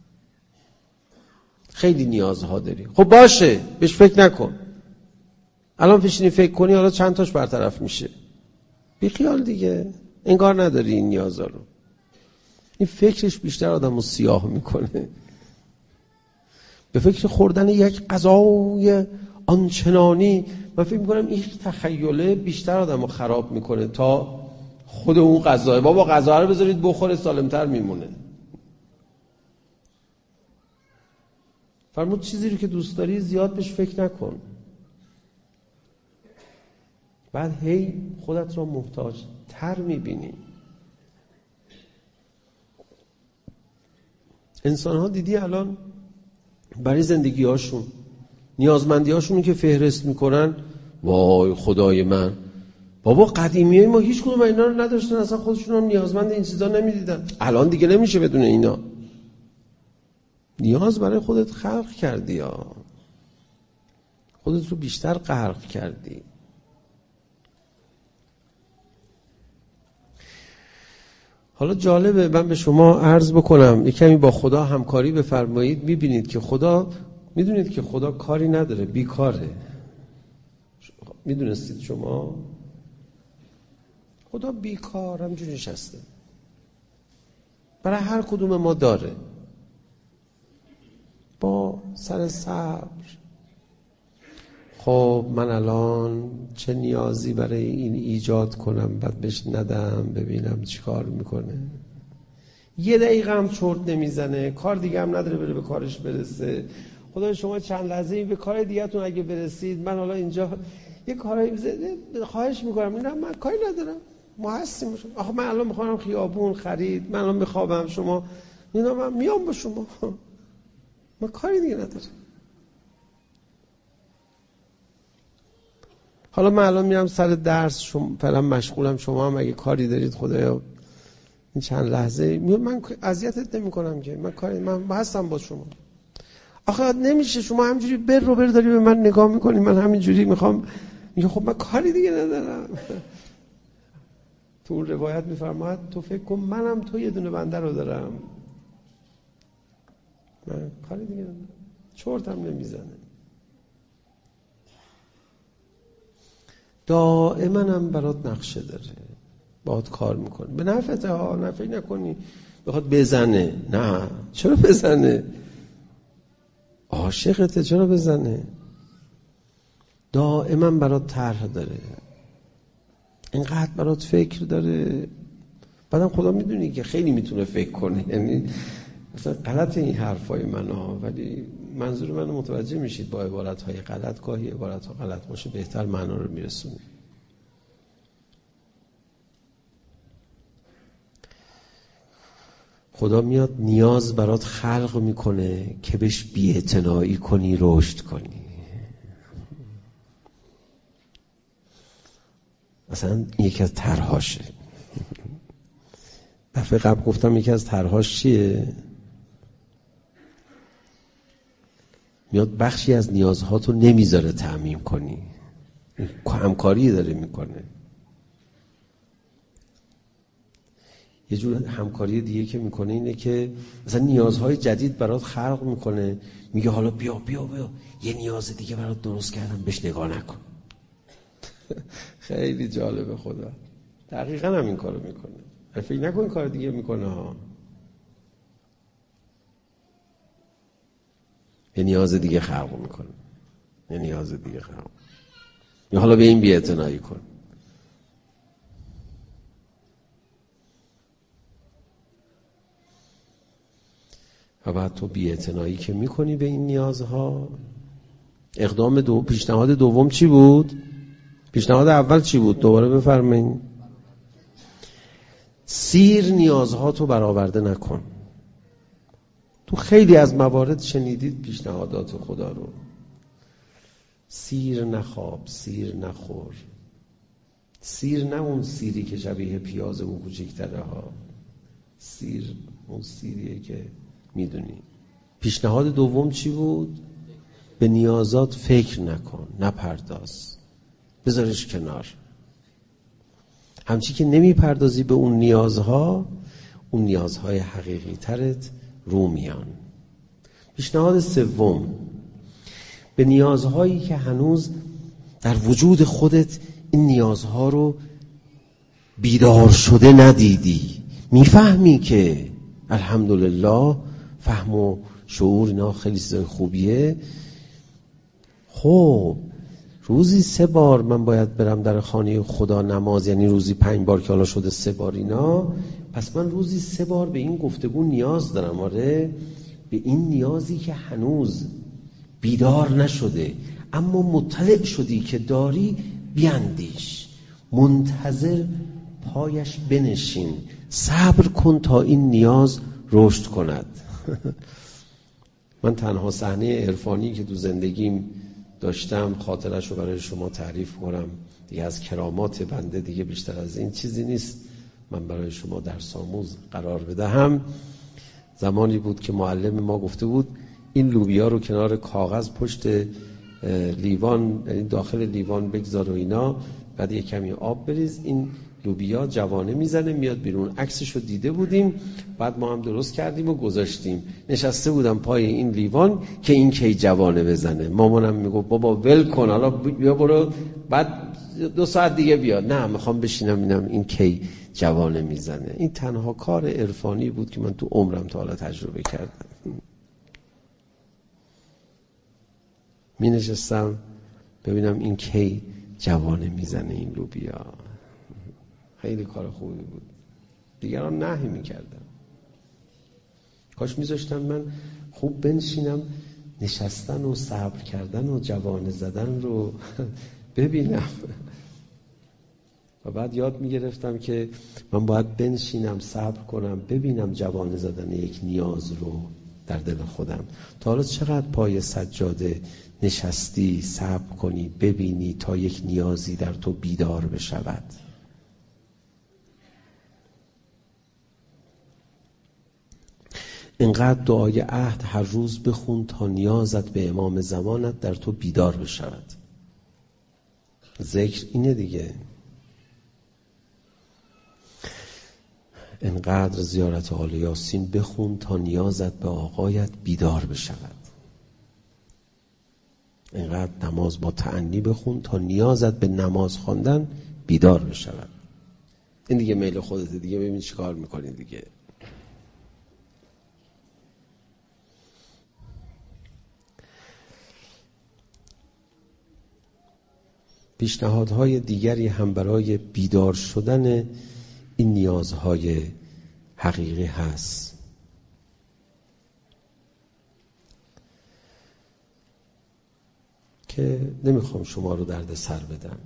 خیلی نیازها داری، خب باشه بهش فکر نکن. الان پیشینی فکر کنی حالا چند تاش برطرف میشه، بی خیال دیگه، انگار نداری این نیازها رو. این فکرش بیشتر آدم رو سیاه میکنه. به فکر خوردن یک غذای آنچنانی، من فکر میکنم این تخیله بیشتر آدم رو خراب میکنه تا خود اون غذای. بابا غذا رو بذارید بخوره سالمتر میمونه. فرمود چیزی رو که دوست داری زیاد بهش فکر نکن، بعد هی خودت را محتاج تر میبینی. انسان ها دیدی الان برای زندگی هاشون نیازمندی هاشون که فهرست میکنن، وای خدای من، بابا قدیمی های ما هیچ کدوم اینا رو نداشتن، اصلا خودشون هم نیازمند این چیزا نمیدیدن. الان دیگه نمیشه بدون اینا. نیاز برای خودت خلق کردی، یا خودت رو بیشتر غرق کردی. حالا جالبه من به شما عرض بکنم، یک کمی با خدا همکاری بفرمایید، میبینید که خدا، میدونید که خدا کاری نداره، بیکاره. میدونستید شما؟ خدا بیکار همجوری نشسته، برای هر کدوم ما داره، با سر صبر. خب من الان چه نیازی برای این ایجاد کنم، بعد بهش ندم، ببینم چی کار میکنه. یه دقیقه هم چرت نمیزنه، کار دیگه هم نداره بره به کارش برسه. خدا شما چند لحظه به کار دیگه‌تون اگه برسید، من حالا اینجا یه کارایی خواهش میکنم، اینا من کاری ندارم، ما هستیم. آخه من الان میخوام خیابون خرید، من الان میخوابم، شما اینا من میام با شما، من کاری دیگه ندارم. حالا من الان میرم سر درس، شما فعلا مشغولم، شما هم اگه کاری دارید خدایا این چند لحظه من اذیتت نمی کنم که من کاری من هستم با شما. آخه نمیشه شما همینجوری بر رو بر داری به من نگاه میکنی، من همینجوری میخوام میگه خب من کاری دیگه ندارم. تو اون روایت میفرماید تو فکر کن منم تو یه دونه بنده رو دارم، من کاری دیگه ندارم، چرتم نمیزنه. دائما هم برات نقشه داره، باهات کار میکنه، به نفعته ها، نفعی نکنی بخواد بزنه. نه چرا بزنه؟ عاشقته، چرا بزنه؟ دائما برات طرح داره، اینقدر برات فکر داره. بعدم خدا میدونی که خیلی میتونه فکر کنه، یعنی مثلا غلط این حرفای من ها، ولی منظور منو متوجه میشید. با عبارتهای غلط، گاهی عبارتها غلط باشه بهتر معنا رو میرسونی. خدا میاد نیاز برات خلق میکنه که بهش بی‌اعتنایی کنی، رشد کنی. مثلا یکی از طرحاشه، دفعه قبل گفتم یکی از طرحاش چیه؟ میاد بخشی از نیازهاتو نمیذاره تأمین کنی، همکاری داره میکنه. یه جور همکاری دیگه که میکنه اینه که مثلا نیازهای جدید برات خلق میکنه، میگه حالا بیا بیا بیا یه نیاز دیگه برات درست کردم، بهش نگاه نکن. خیلی جالبه خدا. دقیقاً هم این کارو میکنه. فکر نکن این کار دیگه میکنه ها. یه نیاز دیگه خلق میکنه، یه نیاز دیگه خلق. یا حالا به این بی‌اعتنایی کن. و بعد تو بی‌اعتنایی که میکنی به این نیازها، اقدام دو پیشنهاد دوم چی بود؟ پیشنهاد اول چی بود؟ دوباره بفرمایید. سیر نیازها تو برآورده نکن. تو خیلی از موارد شنیدید پیشنهادات خدا رو. سیر نخواب، سیر نخور. سیر نه اون سیری که شبیه پیاز و کوچیک‌تره ها. سیر اون سیریه که میدونی. پیشنهاد دوم چی بود؟ به نیازات فکر نکن، نپرداز، بذارش کنار. همچی که نمی پردازی به اون نیازها، اون نیازهای حقیقی ترت رو میان. پیشنهاد سوم، به نیازهایی که هنوز در وجود خودت این نیازها رو بیدار شده ندیدی، میفهمی که الحمدلله فهم و شعور اینا خیلی چیز خوبیه. خب روزی سه بار من باید برم در خانه خدا نماز، یعنی روزی پنج بار که حالا شده سه بار اینا، پس من روزی سه بار به این گفتگو نیاز دارم. آره، به این نیازی که هنوز بیدار نشده اما مطلع شدی که داری، بیاندیش، منتظر پایش بنشین، صبر کن تا این نیاز رشد کند. من تنها صحنه عرفانی که تو زندگیم داشتم خاطرش رو برای شما تعریف کنم، دیگه از کرامات بنده دیگه بیشتر از این چیزی نیست من برای شما درس آموز قرار بدهم. زمانی بود که معلم ما گفته بود این لوبیا رو کنار کاغذ پشت لیوان، یعنی داخل لیوان بگذار و اینا، بعد یه کمی آب بریز، این لوبیا جوانه میزنه میاد بیرون. عکسش رو دیده بودیم، بعد ما هم درست کردیم و گذاشتیم. نشسته بودم پای این لیوان که این کی جوانه بزنه. مامانم میگفت بابا ول کن، حالا بیا برو بعد دو ساعت دیگه بیا. نه، میخوام بشینم اینم این کی جوانه میزنه. این تنها کار عرفانی بود که من تو عمرم تا حالا تجربه کردم. می نشستم ببینم این کی جوانه میزنه این لوبیا. خیلی کار خوبی بود. دیگران نهی میکردم. کاش میذاشتم من خوب بنشینم نشستن و صبر کردن و جوانه زدن رو ببینم. و بعد یاد میگرفتم که من باید بنشینم صبر کنم ببینم جوانه زدن یک نیاز رو در دل خودم. تا حالا چقدر پای سجاده نشستی صبر کنی ببینی تا یک نیازی در تو بیدار بشود؟ اینقدر دعای عهد هر روز بخون تا نیازت به امام زمانت در تو بیدار بشود. ذکر اینه دیگه. اینقدر زیارت آل یاسین بخون تا نیازت به آقایت بیدار بشود. اینقدر نماز با تأنی بخون تا نیازت به نماز خواندن بیدار بشود. این دیگه میل خودت دیگه، ببین چی کار میکنی دیگه. پیشنهادهای دیگری هم برای بیدار شدن این نیازهای حقیقی هست. که نمیخوام شما رو درد سر بدم،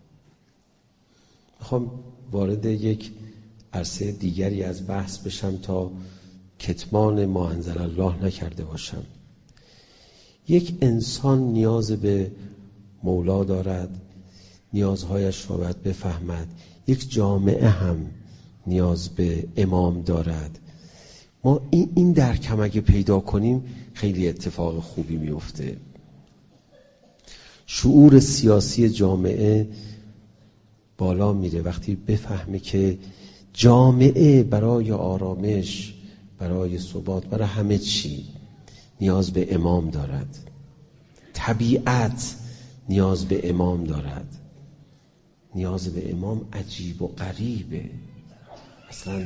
میخوام وارد یک عرصه دیگری از بحث بشم تا کتمان ما انزل الله نکرده باشم. یک انسان نیاز به مولا دارد، نیازهایش رو باید بفهمد. یک جامعه هم نیاز به امام دارد. ما این این درکم اگه پیدا کنیم خیلی اتفاق خوبی میفته. شعور سیاسی جامعه بالا میره وقتی بفهمه که جامعه برای آرامش، برای ثبات، برای همه چی نیاز به امام دارد. طبیعت نیاز به امام دارد. نیاز به امام عجیب و غریبه. اصلا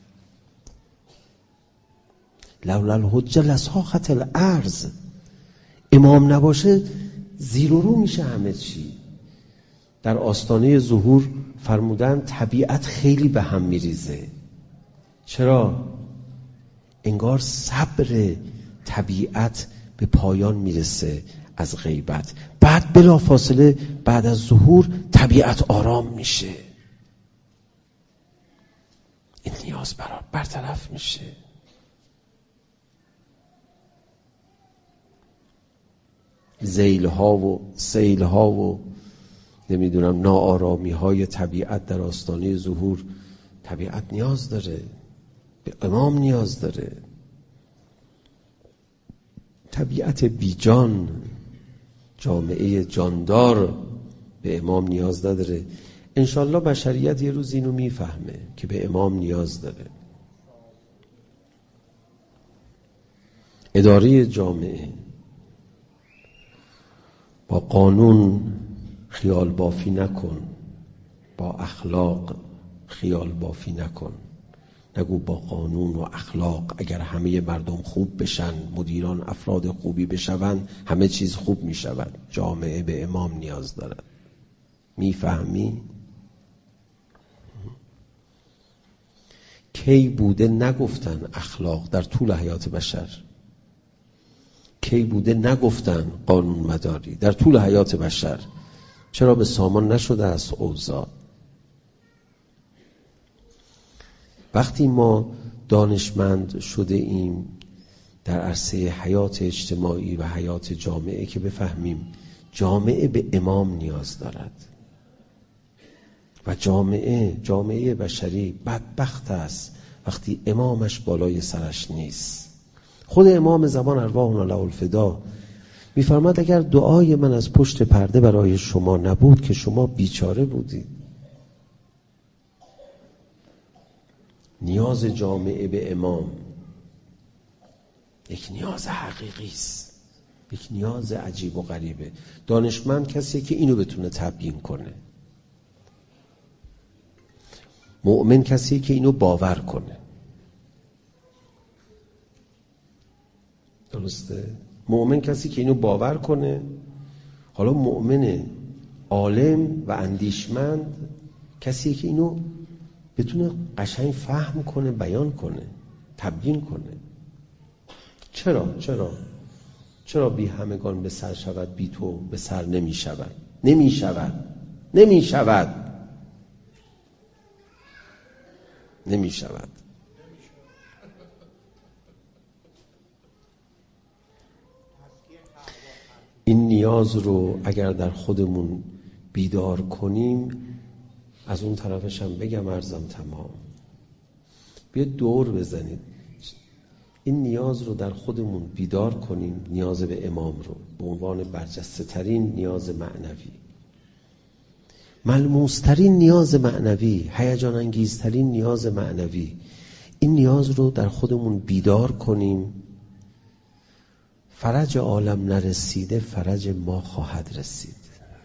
لولا الحجه لساخت الارض. امام نباشه زیر و رو میشه همه چی. در آستانه ظهور فرمودن طبیعت خیلی به هم میریزه. چرا؟ انگار صبر طبیعت به پایان میرسه از غیبت. بعد بلا فاصله بعد از ظهور طبیعت آرام میشه. این نیاز برا برطرف میشه. ذیل ها و سیل ها و نمیدونم ناآرامی های طبیعت در آستانه ظهور، طبیعت نیاز داره به امام، نیاز داره. طبیعت بیجان، جامعه جاندار به امام نیاز نداره. انشالله بشریت یه روز اینو میفهمه که به امام نیاز داره. اداره جامعه با قانون خیال بافی نکن، با اخلاق خیال بافی نکن. نگو با قانون و اخلاق اگر همه مردم خوب بشن، مدیران افراد خوبی بشون، همه چیز خوب میشود. جامعه به امام نیاز دارد. میفهمی؟ کی بوده نگفتن اخلاق در طول حیات بشر؟ کی بوده نگفتن قانون مداری در طول حیات بشر؟ چرا به سامان نشده است اوضاع؟ وقتی ما دانشمند شده ایم در عرصه حیات اجتماعی و حیات جامعه که بفهمیم جامعه به امام نیاز دارد و جامعه جامعه بشری بدبخت است وقتی امامش بالای سرش نیست. خود امام زمان ارواحنا له الفدا میفرماد اگر دعای من از پشت پرده برای شما نبود که شما بیچاره بودید. نیاز جامعه به امام یک نیاز حقیقی است، یک نیاز عجیب و غریبه. دانشمند کسی که اینو بتونه تبیین کنه. مؤمن کسی که اینو باور کنه. درسته؟ مؤمن کسی که اینو باور کنه. حالا مؤمن عالم و اندیشمند کسی که اینو بتونه قشنگ فهم کنه، بیان کنه، تبیین کنه. چرا؟ چرا؟ چرا بی همگان به سر شود بی تو به سر نمی شود؟ نمی شود نمی شود نمی شود. این نیاز رو اگر در خودمون بیدار کنیم، از اون طرفش هم بگم عرضم تمام، بیا دور بزنید. این نیاز رو در خودمون بیدار کنیم، نیاز به امام رو به عنوان برجسته ترین نیاز معنوی، ملموس ترین نیاز معنوی، هیجان انگیزترین نیاز معنوی. این نیاز رو در خودمون بیدار کنیم. فرج عالم نرسیده فرج ما خواهد رسید.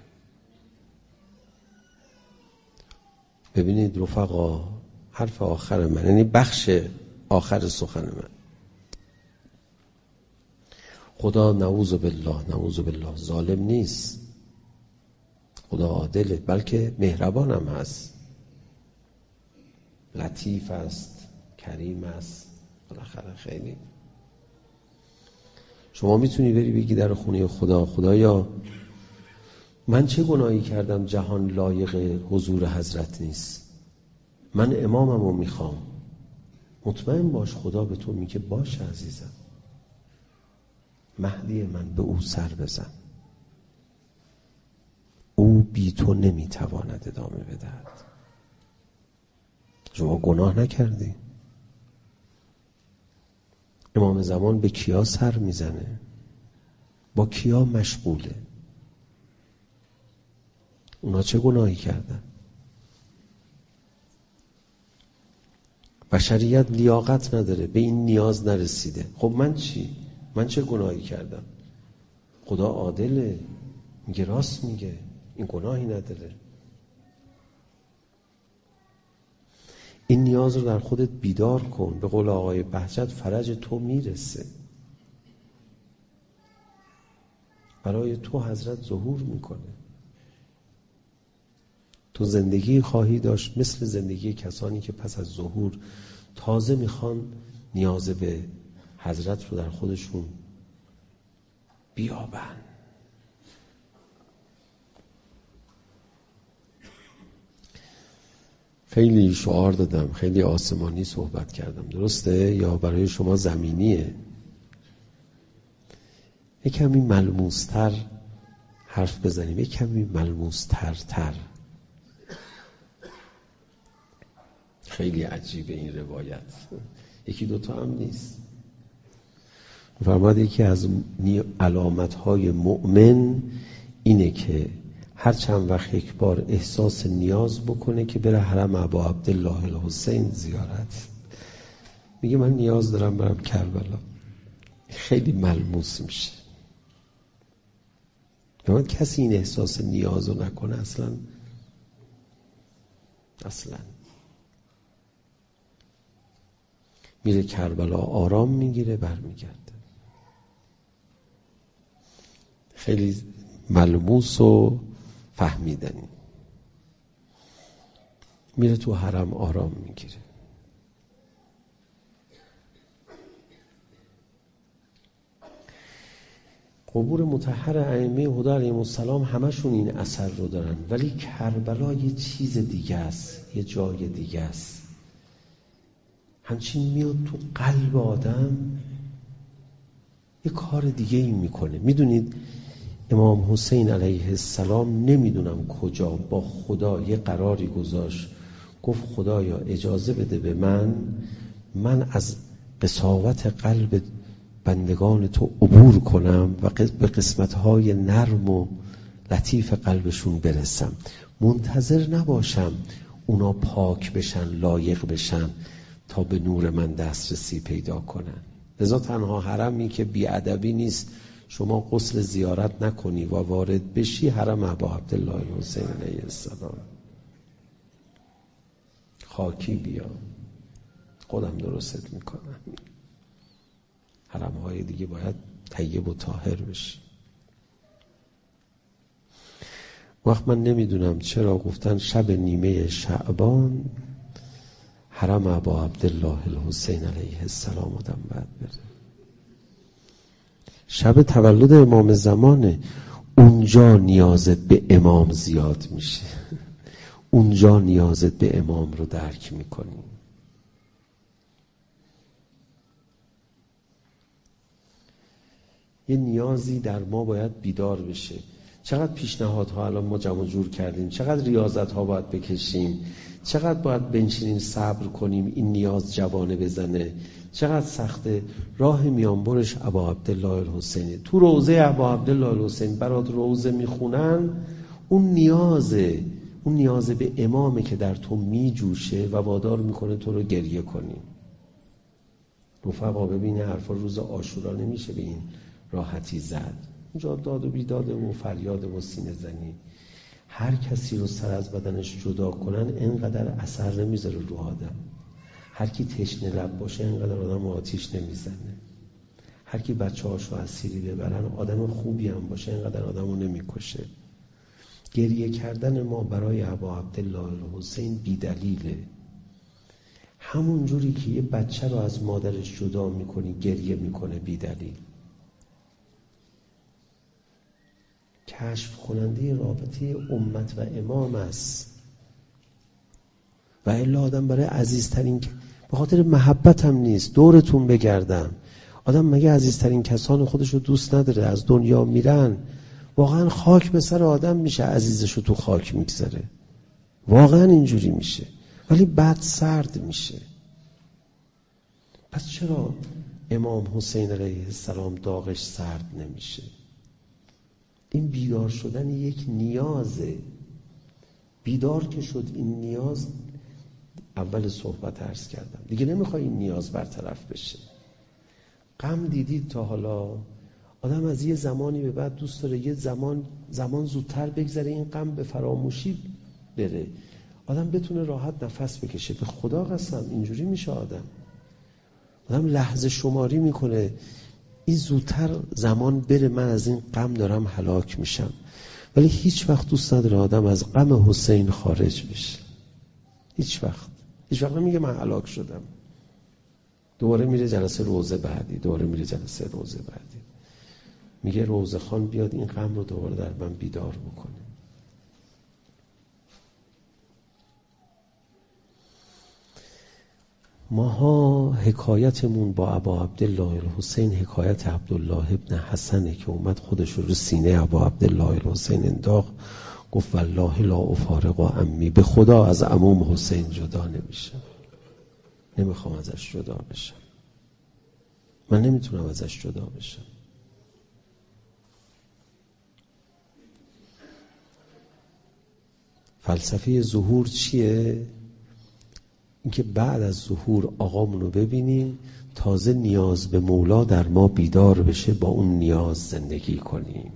ببینید رفقا، حرف آخر من، یعنی بخش آخر سخن من، خدا نعوذ بالله نعوذ بالله ظالم نیست، خدا عادله، بلکه مهربان هم هست، لطیف است، کریم است. بالاخره خیلی شما میتونی بری بگی در خونه خدا، خدایا من چه گناهی کردم جهان لایق حضور حضرت نیست، من امامم رو میخوام. مطمئن باش خدا به تو میگه باشه عزیزم، مهدی من به او سر بزن، او بی تو نمیتواند ادامه بدهد. شما گناه نکردی. امام زمان به کیا سر میزنه؟ با کیا مشغوله؟ اونا چه گناهی کردن؟ بشریت لیاقت نداره، به این نیاز نرسیده. خب من چی؟ من چه گناهی کردم؟ خدا عادله، میگه راست میگه، این گناهی نداره. این نیاز رو در خودت بیدار کن. به قول آقای بهجت فرج تو میرسه، برای تو حضرت ظهور میکنه. تو زندگی خواهی داشت مثل زندگی کسانی که پس از ظهور تازه میخوان نیاز به حضرت رو در خودشون بیابن. خیلی شعار دادم، خیلی آسمانی صحبت کردم، درسته؟ یا برای شما زمینیه؟ یک کمی ملموستر حرف بزنیم، یک کمی ملموستر تر. خیلی عجیبه این روایت، یکی دوتا هم نیست. فرمود یکی از علامت‌های مؤمن اینه که هر چند وقت یک بار احساس نیاز بکنه که بره حرم ابا عبدالله الحسین زیارت. میگه من نیاز دارم برم کربلا. خیلی ملموس میشه. من کسی این احساس نیاز رو نکنه اصلا اصلا میره کربلا، آرام میگیره، برمیگرده. خیلی ملموس و فهمیدنی. میره تو حرم آرام میگیره. قبور مطهر ائمه هدی علیهم السلام همشون این اثر رو دارن، ولی کربلا یه چیز دیگه است، یه جای دیگه است. همچین میاد تو قلب آدم، یه کار دیگه ای میکنه. میدونید امام حسین علیه السلام نمیدونم کجا با خدا یه قراری گذاشت، گفت خدایا اجازه بده به من من از قساوت قلب بندگان تو عبور کنم و به قسمتهای نرم و لطیف قلبشون برسم. منتظر نباشم اونا پاک بشن، لایق بشن تا به نور من دسترسی پیدا کنن. لذا تنها حرمی که بیادبی نیست شما غسل زیارت نکنی و وارد بشی حرم ابا عبدالله الحسین علیه السلام. خاکی بیا، خودم درست میکنم. حرم‌های دیگه باید طیب و طاهر بشی. وقت من نمیدونم چرا گفتن شب نیمه شعبان حرم ابا عبدالله الحسین علیه السلام آدم باید بره. شب تولد امام زمانه، اونجا نیازت به امام زیاد میشه، اونجا نیازت به امام رو درک میکنی. یه نیازی در ما باید بیدار بشه. چقدر پیشنهادها الان ما جمع جور کردیم، چقدر ریاضتها باید بکشیم، چقدر باید بنشینیم صبر کنیم این نیاز جوانه بزنه چقدر سخته. راه میانبرش ابا عبدالله الحسینی. تو روضه ابا عبدالله الحسین برات روضه میخونن، اون نیازه، اون نیازه به امامه که در تو میجوشه و وادار میکنه تو رو گریه کنی. رفقا ببینه حرفا روز عاشورا نمیشه به این راحتی زد. اونجا داد و بیداد و فریاد و سینه زنی. هر کسی رو سر از بدنش جدا کنن اینقدر اثر نمیذاره رو آدم. هر کی تشنه لب باشه اینقدر آدم آتیش نمیزنه. هر کی بچه هاشو اسیری ببرن، آدم خوبی هم باشه اینقدر آدمو نمیکشه. گریه کردن ما برای ابا عبدالله الحسین بی دلیله. همون جوری که یه بچه رو از مادرش جدا میکنی گریه میکنه بی دلیل. کشف کننده رابطه امت و امام است. و الا آدم برای عزیزترین، به خاطر محبت هم نیست دورتون بگردم. آدم مگه عزیزترین کسان خودش رو دوست نداره؟ از دنیا میرن واقعا خاک به سر آدم میشه، عزیزش رو تو خاک میگذاره. واقعا اینجوری میشه، ولی بعد سرد میشه. پس چرا امام حسین علیه السلام داغش سرد نمیشه؟ این بیدار شدن یک نیازه. بیدار که شد این نیاز، اول صحبت عرض کردم دیگه نمیخوای این نیاز برطرف بشه. غم دیدید تا حالا؟ آدم از یه زمانی به بعد دوست داره یه زمان زمان زودتر بگذره، این غم به فراموشی بره، آدم بتونه راحت نفس بکشه. به خدا قسم اینجوری میشه. آدم آدم لحظه شماری میکنه این زودتر زمان بره، من از این غم دارم هلاک میشم. ولی هیچ وقت دوست نداره آدم از غم حسین خارج بشه. هیچ وقت هیچ وقت نمیگه من هلاک شدم. دوباره میره جلسه روزه بعدی، دوباره میره جلسه روزه بعدی، میگه روزه خان بیاد این غم رو دوباره در من بیدار بکنه. ماها حکایتمون با ابا عبدالله الحسین حکایت عبدالله ابن حسنه که اومد خودش رو سینه ابا عبدالله الحسین انداخت، گفت والله لا افارق عمی، به خدا از عموم حسین جدا نمیشم، نمیخوام ازش جدا بشم، من نمیتونم ازش جدا بشم. فلسفه ظهور چیه؟ اینکه بعد از ظهور آقامون رو ببینیم، تازه نیاز به مولا در ما بیدار بشه، با اون نیاز زندگی کنیم.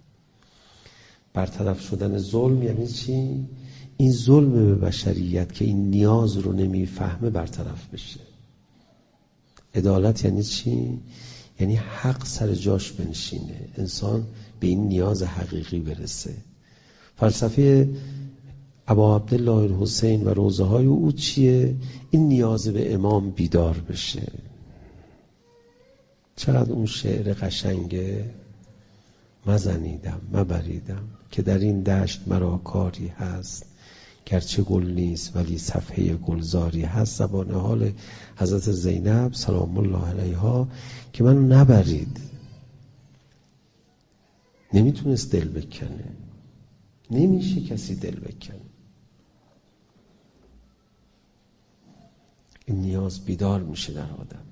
برطرف شدن ظلم یعنی چی؟ این ظلم به بشریت که این نیاز رو نمیفهمه برطرف بشه. عدالت یعنی چی؟ یعنی حق سر جاش بنشینه، انسان به این نیاز حقیقی برسه. فلسفه ابا عبدالله الحسین و روزه های او چیه؟ این نیاز به امام بیدار بشه. چقدر اون شعر قشنگه، مزنیدم مبریدم که در این دشت مرا کاری هست، گرچه گل نیست ولی صفحه گلزاری هست. زبان حال حضرت زینب سلام الله علیها که منو نبرید. نمیتونست دل بکنه، نمیشه کسی دل بکنه. این نیاز بیدار میشه در آدم.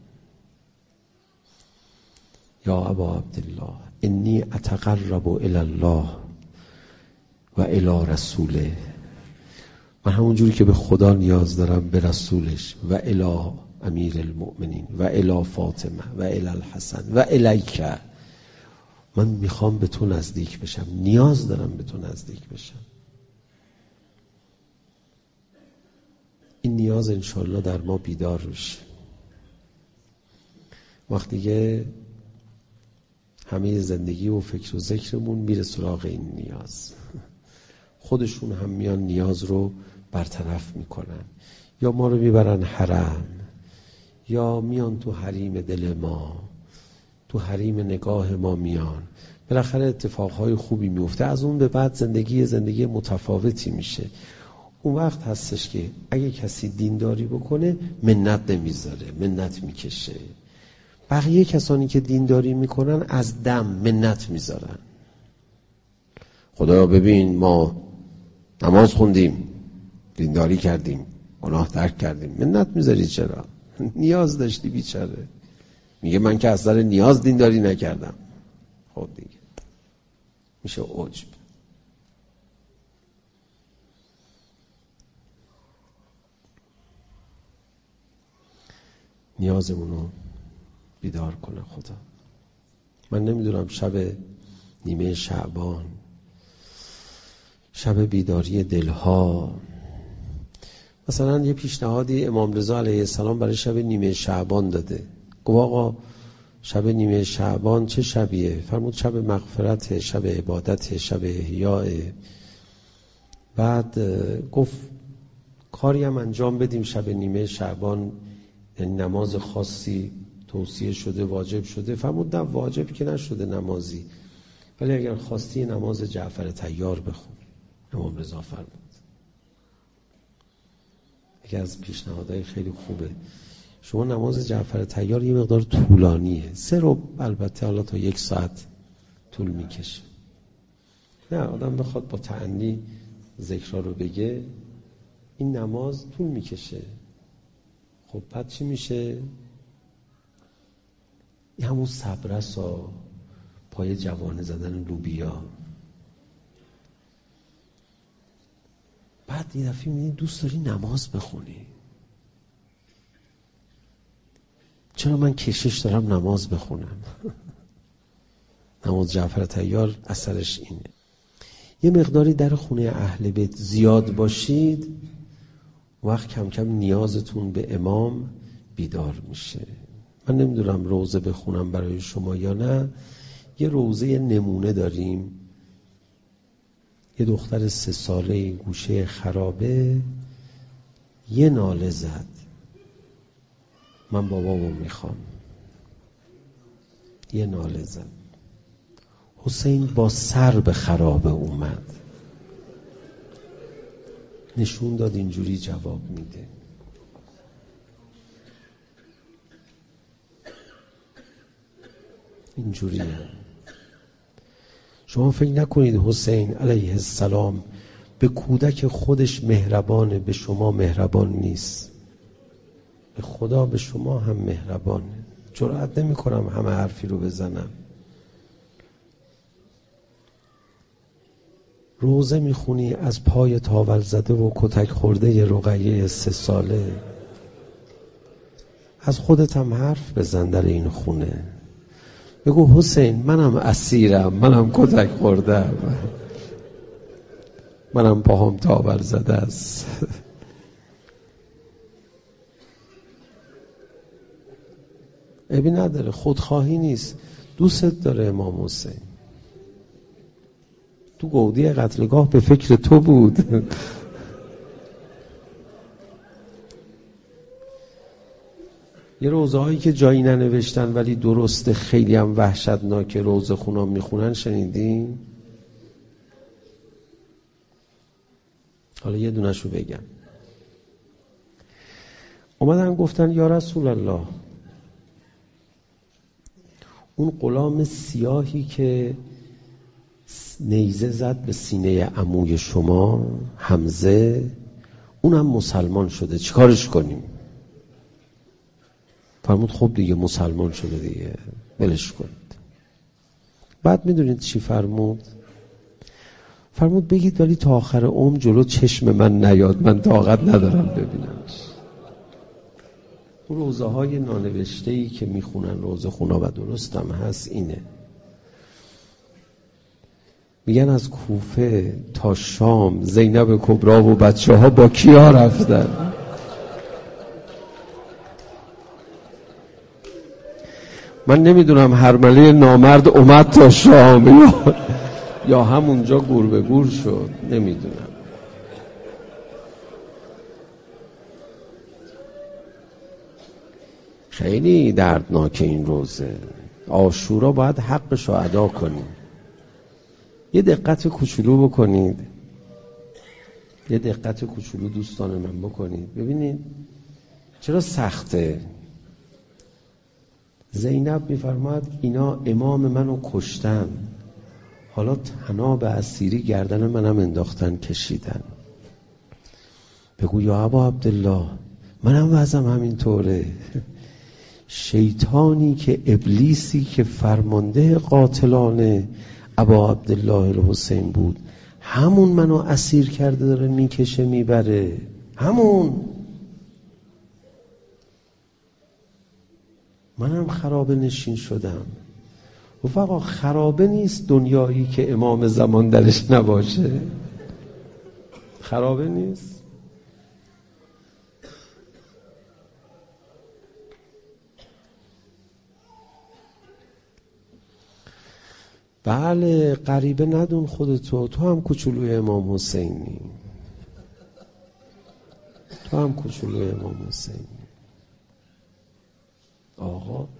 یا ابا عبدالله انی اتقرب الی الله و الی رسوله، من همون جوری که به خدا نیاز دارم به رسولش، و الی امیر المؤمنین و الی فاطمه و الی الحسن و الیک، من میخوام به تو نزدیک بشم، نیاز دارم به تو نزدیک بشم. این نیاز انشالله در ما بیدار بشه. وقتی که همه زندگی و فکر و ذکرمون میره سراغ این نیاز، خودشون هم میان نیاز رو برطرف میکنن، یا ما رو میبرن حرم، یا میان تو حریم دل ما، تو حریم نگاه ما میان. بالاخره اتفاقهای خوبی میفته، از اون به بعد زندگی زندگی متفاوتی میشه. اون وقت هستش که اگه کسی دینداری بکنه منت نمیذاره، منت میکشه. بقیه کسانی که دینداری میکنن از دم منت میذارن. خدا ببین ما نماز خوندیم، دینداری کردیم، گناه ترک کردیم، منت میذاری چرا؟ نیاز داشتی بیچاره. میگه من که از سر نیاز دینداری نکردم. خب دیگه میشه عجب. نیازمونو بیدار کنه خدا. من نمیدونم شب نیمه شعبان، شب بیداری دلها، مثلا یه پیشنهادی امام رضا علیه السلام برای شب نیمه شعبان داده. گفت آقا شب نیمه شعبان چه شبیه؟ فرمود شب مغفرت، شب عبادت، شب احیاء. بعد گفت کاری هم انجام بدیم شب نیمه شعبان، یعنی نماز خاصی توصیه شده، واجب شده. فرمود نه واجب که نشده نمازی، ولی اگر خواستی نماز جعفر طیار بخون. امام رضا فرمود. یکی از پیشنهادهای خیلی خوبه. شما نماز جعفر طیار یه مقدار طولانیه، سه رو البته حالا تا یک ساعت طول میکشه. نه آدم بخواد با تأنی ذکرها رو بگه، این نماز طول میکشه. خب بعد چی میشه؟ این همون صبرسا، پای جوانه زدن لوبیا. بعد یه دفعه می‌بینی دوست داری نماز بخونی. چرا من کشش دارم نماز بخونم؟ نماز جعفر طیار اثرش اینه. یه مقداری در خونه اهل بیت زیاد باشید، وقت کم کم نیازتون به امام بیدار میشه. من نمیدونم روزه بخونم برای شما یا نه. یه روزه نمونه داریم. یه دختر سه ساله گوشه خرابه یه ناله زد، من بابامو میخوام. یه ناله زد. حسین با سر به خرابه اومد، نشون داد اینجوری جواب میده. اینجوریه. شما فکر نکنید حسین علیه السلام به کودک خودش مهربانه، به شما مهربان نیست. به خدا به شما هم مهربانه. جرأت نمی کنم همه حرفی رو بزنم. روزه میخونی از پای تاول زده و کتک خورده ی رقیه سه ساله. از خودت هم حرف بزن در این خونه. بگو حسین منم اسیرم، منم کتک خوردم، منم پاهم تاول زده است. عیبی نداره، خودخواهی نیست. دوستت داره امام حسین. تو گودی قتلگاه به فکر تو بود. یه روزه هایی که جایی ننوشتن ولی درسته، خیلی هم وحشتناک، روزه خونا میخونن، شنیدین؟ حالا یه دونشو بگم. اومدن گفتن یا رسول الله، اون غلام سیاهی که نیزه زد به سینه عموی شما حمزه، اونم مسلمان شده، چیکارش کنیم؟ فرمود خب دیگه مسلمان شده دیگه، ولش کنید. بعد میدونید چی فرمود؟ فرمود بگید ولی تا آخر عمر جلو چشم من نیاد، من طاقت ندارم ببینمش. اون روزه های نانوشته‌ای که میخونن روزه خونا و درستم هست اینه. میگن از کوفه تا شام زینب کبرا و بچه ها با کیا رفتن؟ من نمیدونم هرمله نامرد اومد تا شام یا, یا همونجا گور به گور شد، نمیدونم. خیلی دردناک این روزه. عاشورا باید حقشو ادا کنیم. یه دقت کوچولو بکنید، یه دقت کوچولو دوستان من بکنید. ببینید چرا سخته. زینب میفرماد اینا امام منو کشتن، حالا طناب اسیری گردن منم انداختن کشیدن. بگو یا ابا عبدالله منم وضعم همینطوره. شیطانی که ابلیسی که فرمانده قاتلان ابا عبدالله الحسین بود، همون منو اسیر کرده داره میکشه میبره. همون منم خرابه نشین شدم. رفقا خرابه نیست دنیایی که امام زمان درش نباشه. خرابه نیست. بله غریبه ندون خودتو، تو هم کوچولوی امام حسینی، تو هم کوچولوی امام حسینی. آقا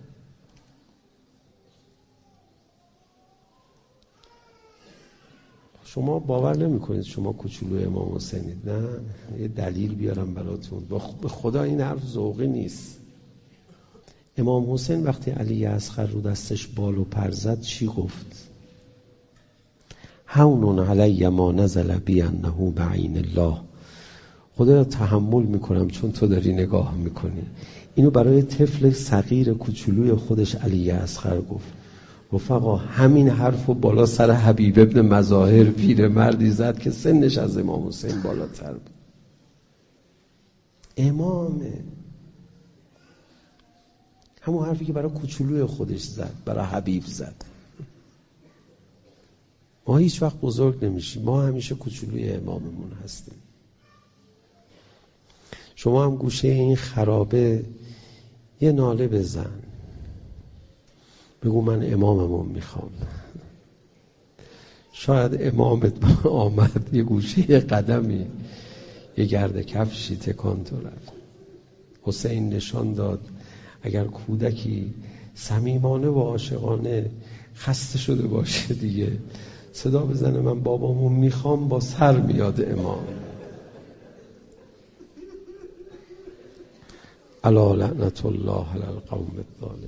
شما باور نمی کنید شما کوچولوی امام حسینید؟ نه یه دلیل بیارم براتون. به خدا این حرف ذوقی نیست. امام حسین وقتی علی اصغر رو دستش بال و پر زد چی گفت؟ هون علی ما نزل بی انه بعین الله. خدا تحمل میکنم چون تو داری نگاه میکنی. اینو برای طفل صغیر کوچولوی خودش علی اصغر گفت. رفقا همین حرفو بالا سر حبیب ابن مظاهر پیر مردی زد که سنش از امام حسین بالاتر بود. امامه. همون حرفی که برای کوچولوی خودش زد، برای حبیب زد. ما هیچ وقت بزرگ نمیشیم، ما همیشه کوچولوی اماممون هستیم. شما هم گوشه این خرابه یه ناله بزن، بگو من اماممون میخوام. شاید امامت آمد یه گوشه یه قدمی یه گرد کفشی تکان تو رفت. حسین نشان داد اگر کودکی صمیمانه و عاشقانه خسته شده باشه دیگه صدا بزنه من بابامو میخوام، با سر میاد امام. الا لعنت الله علی القوم الظالمین.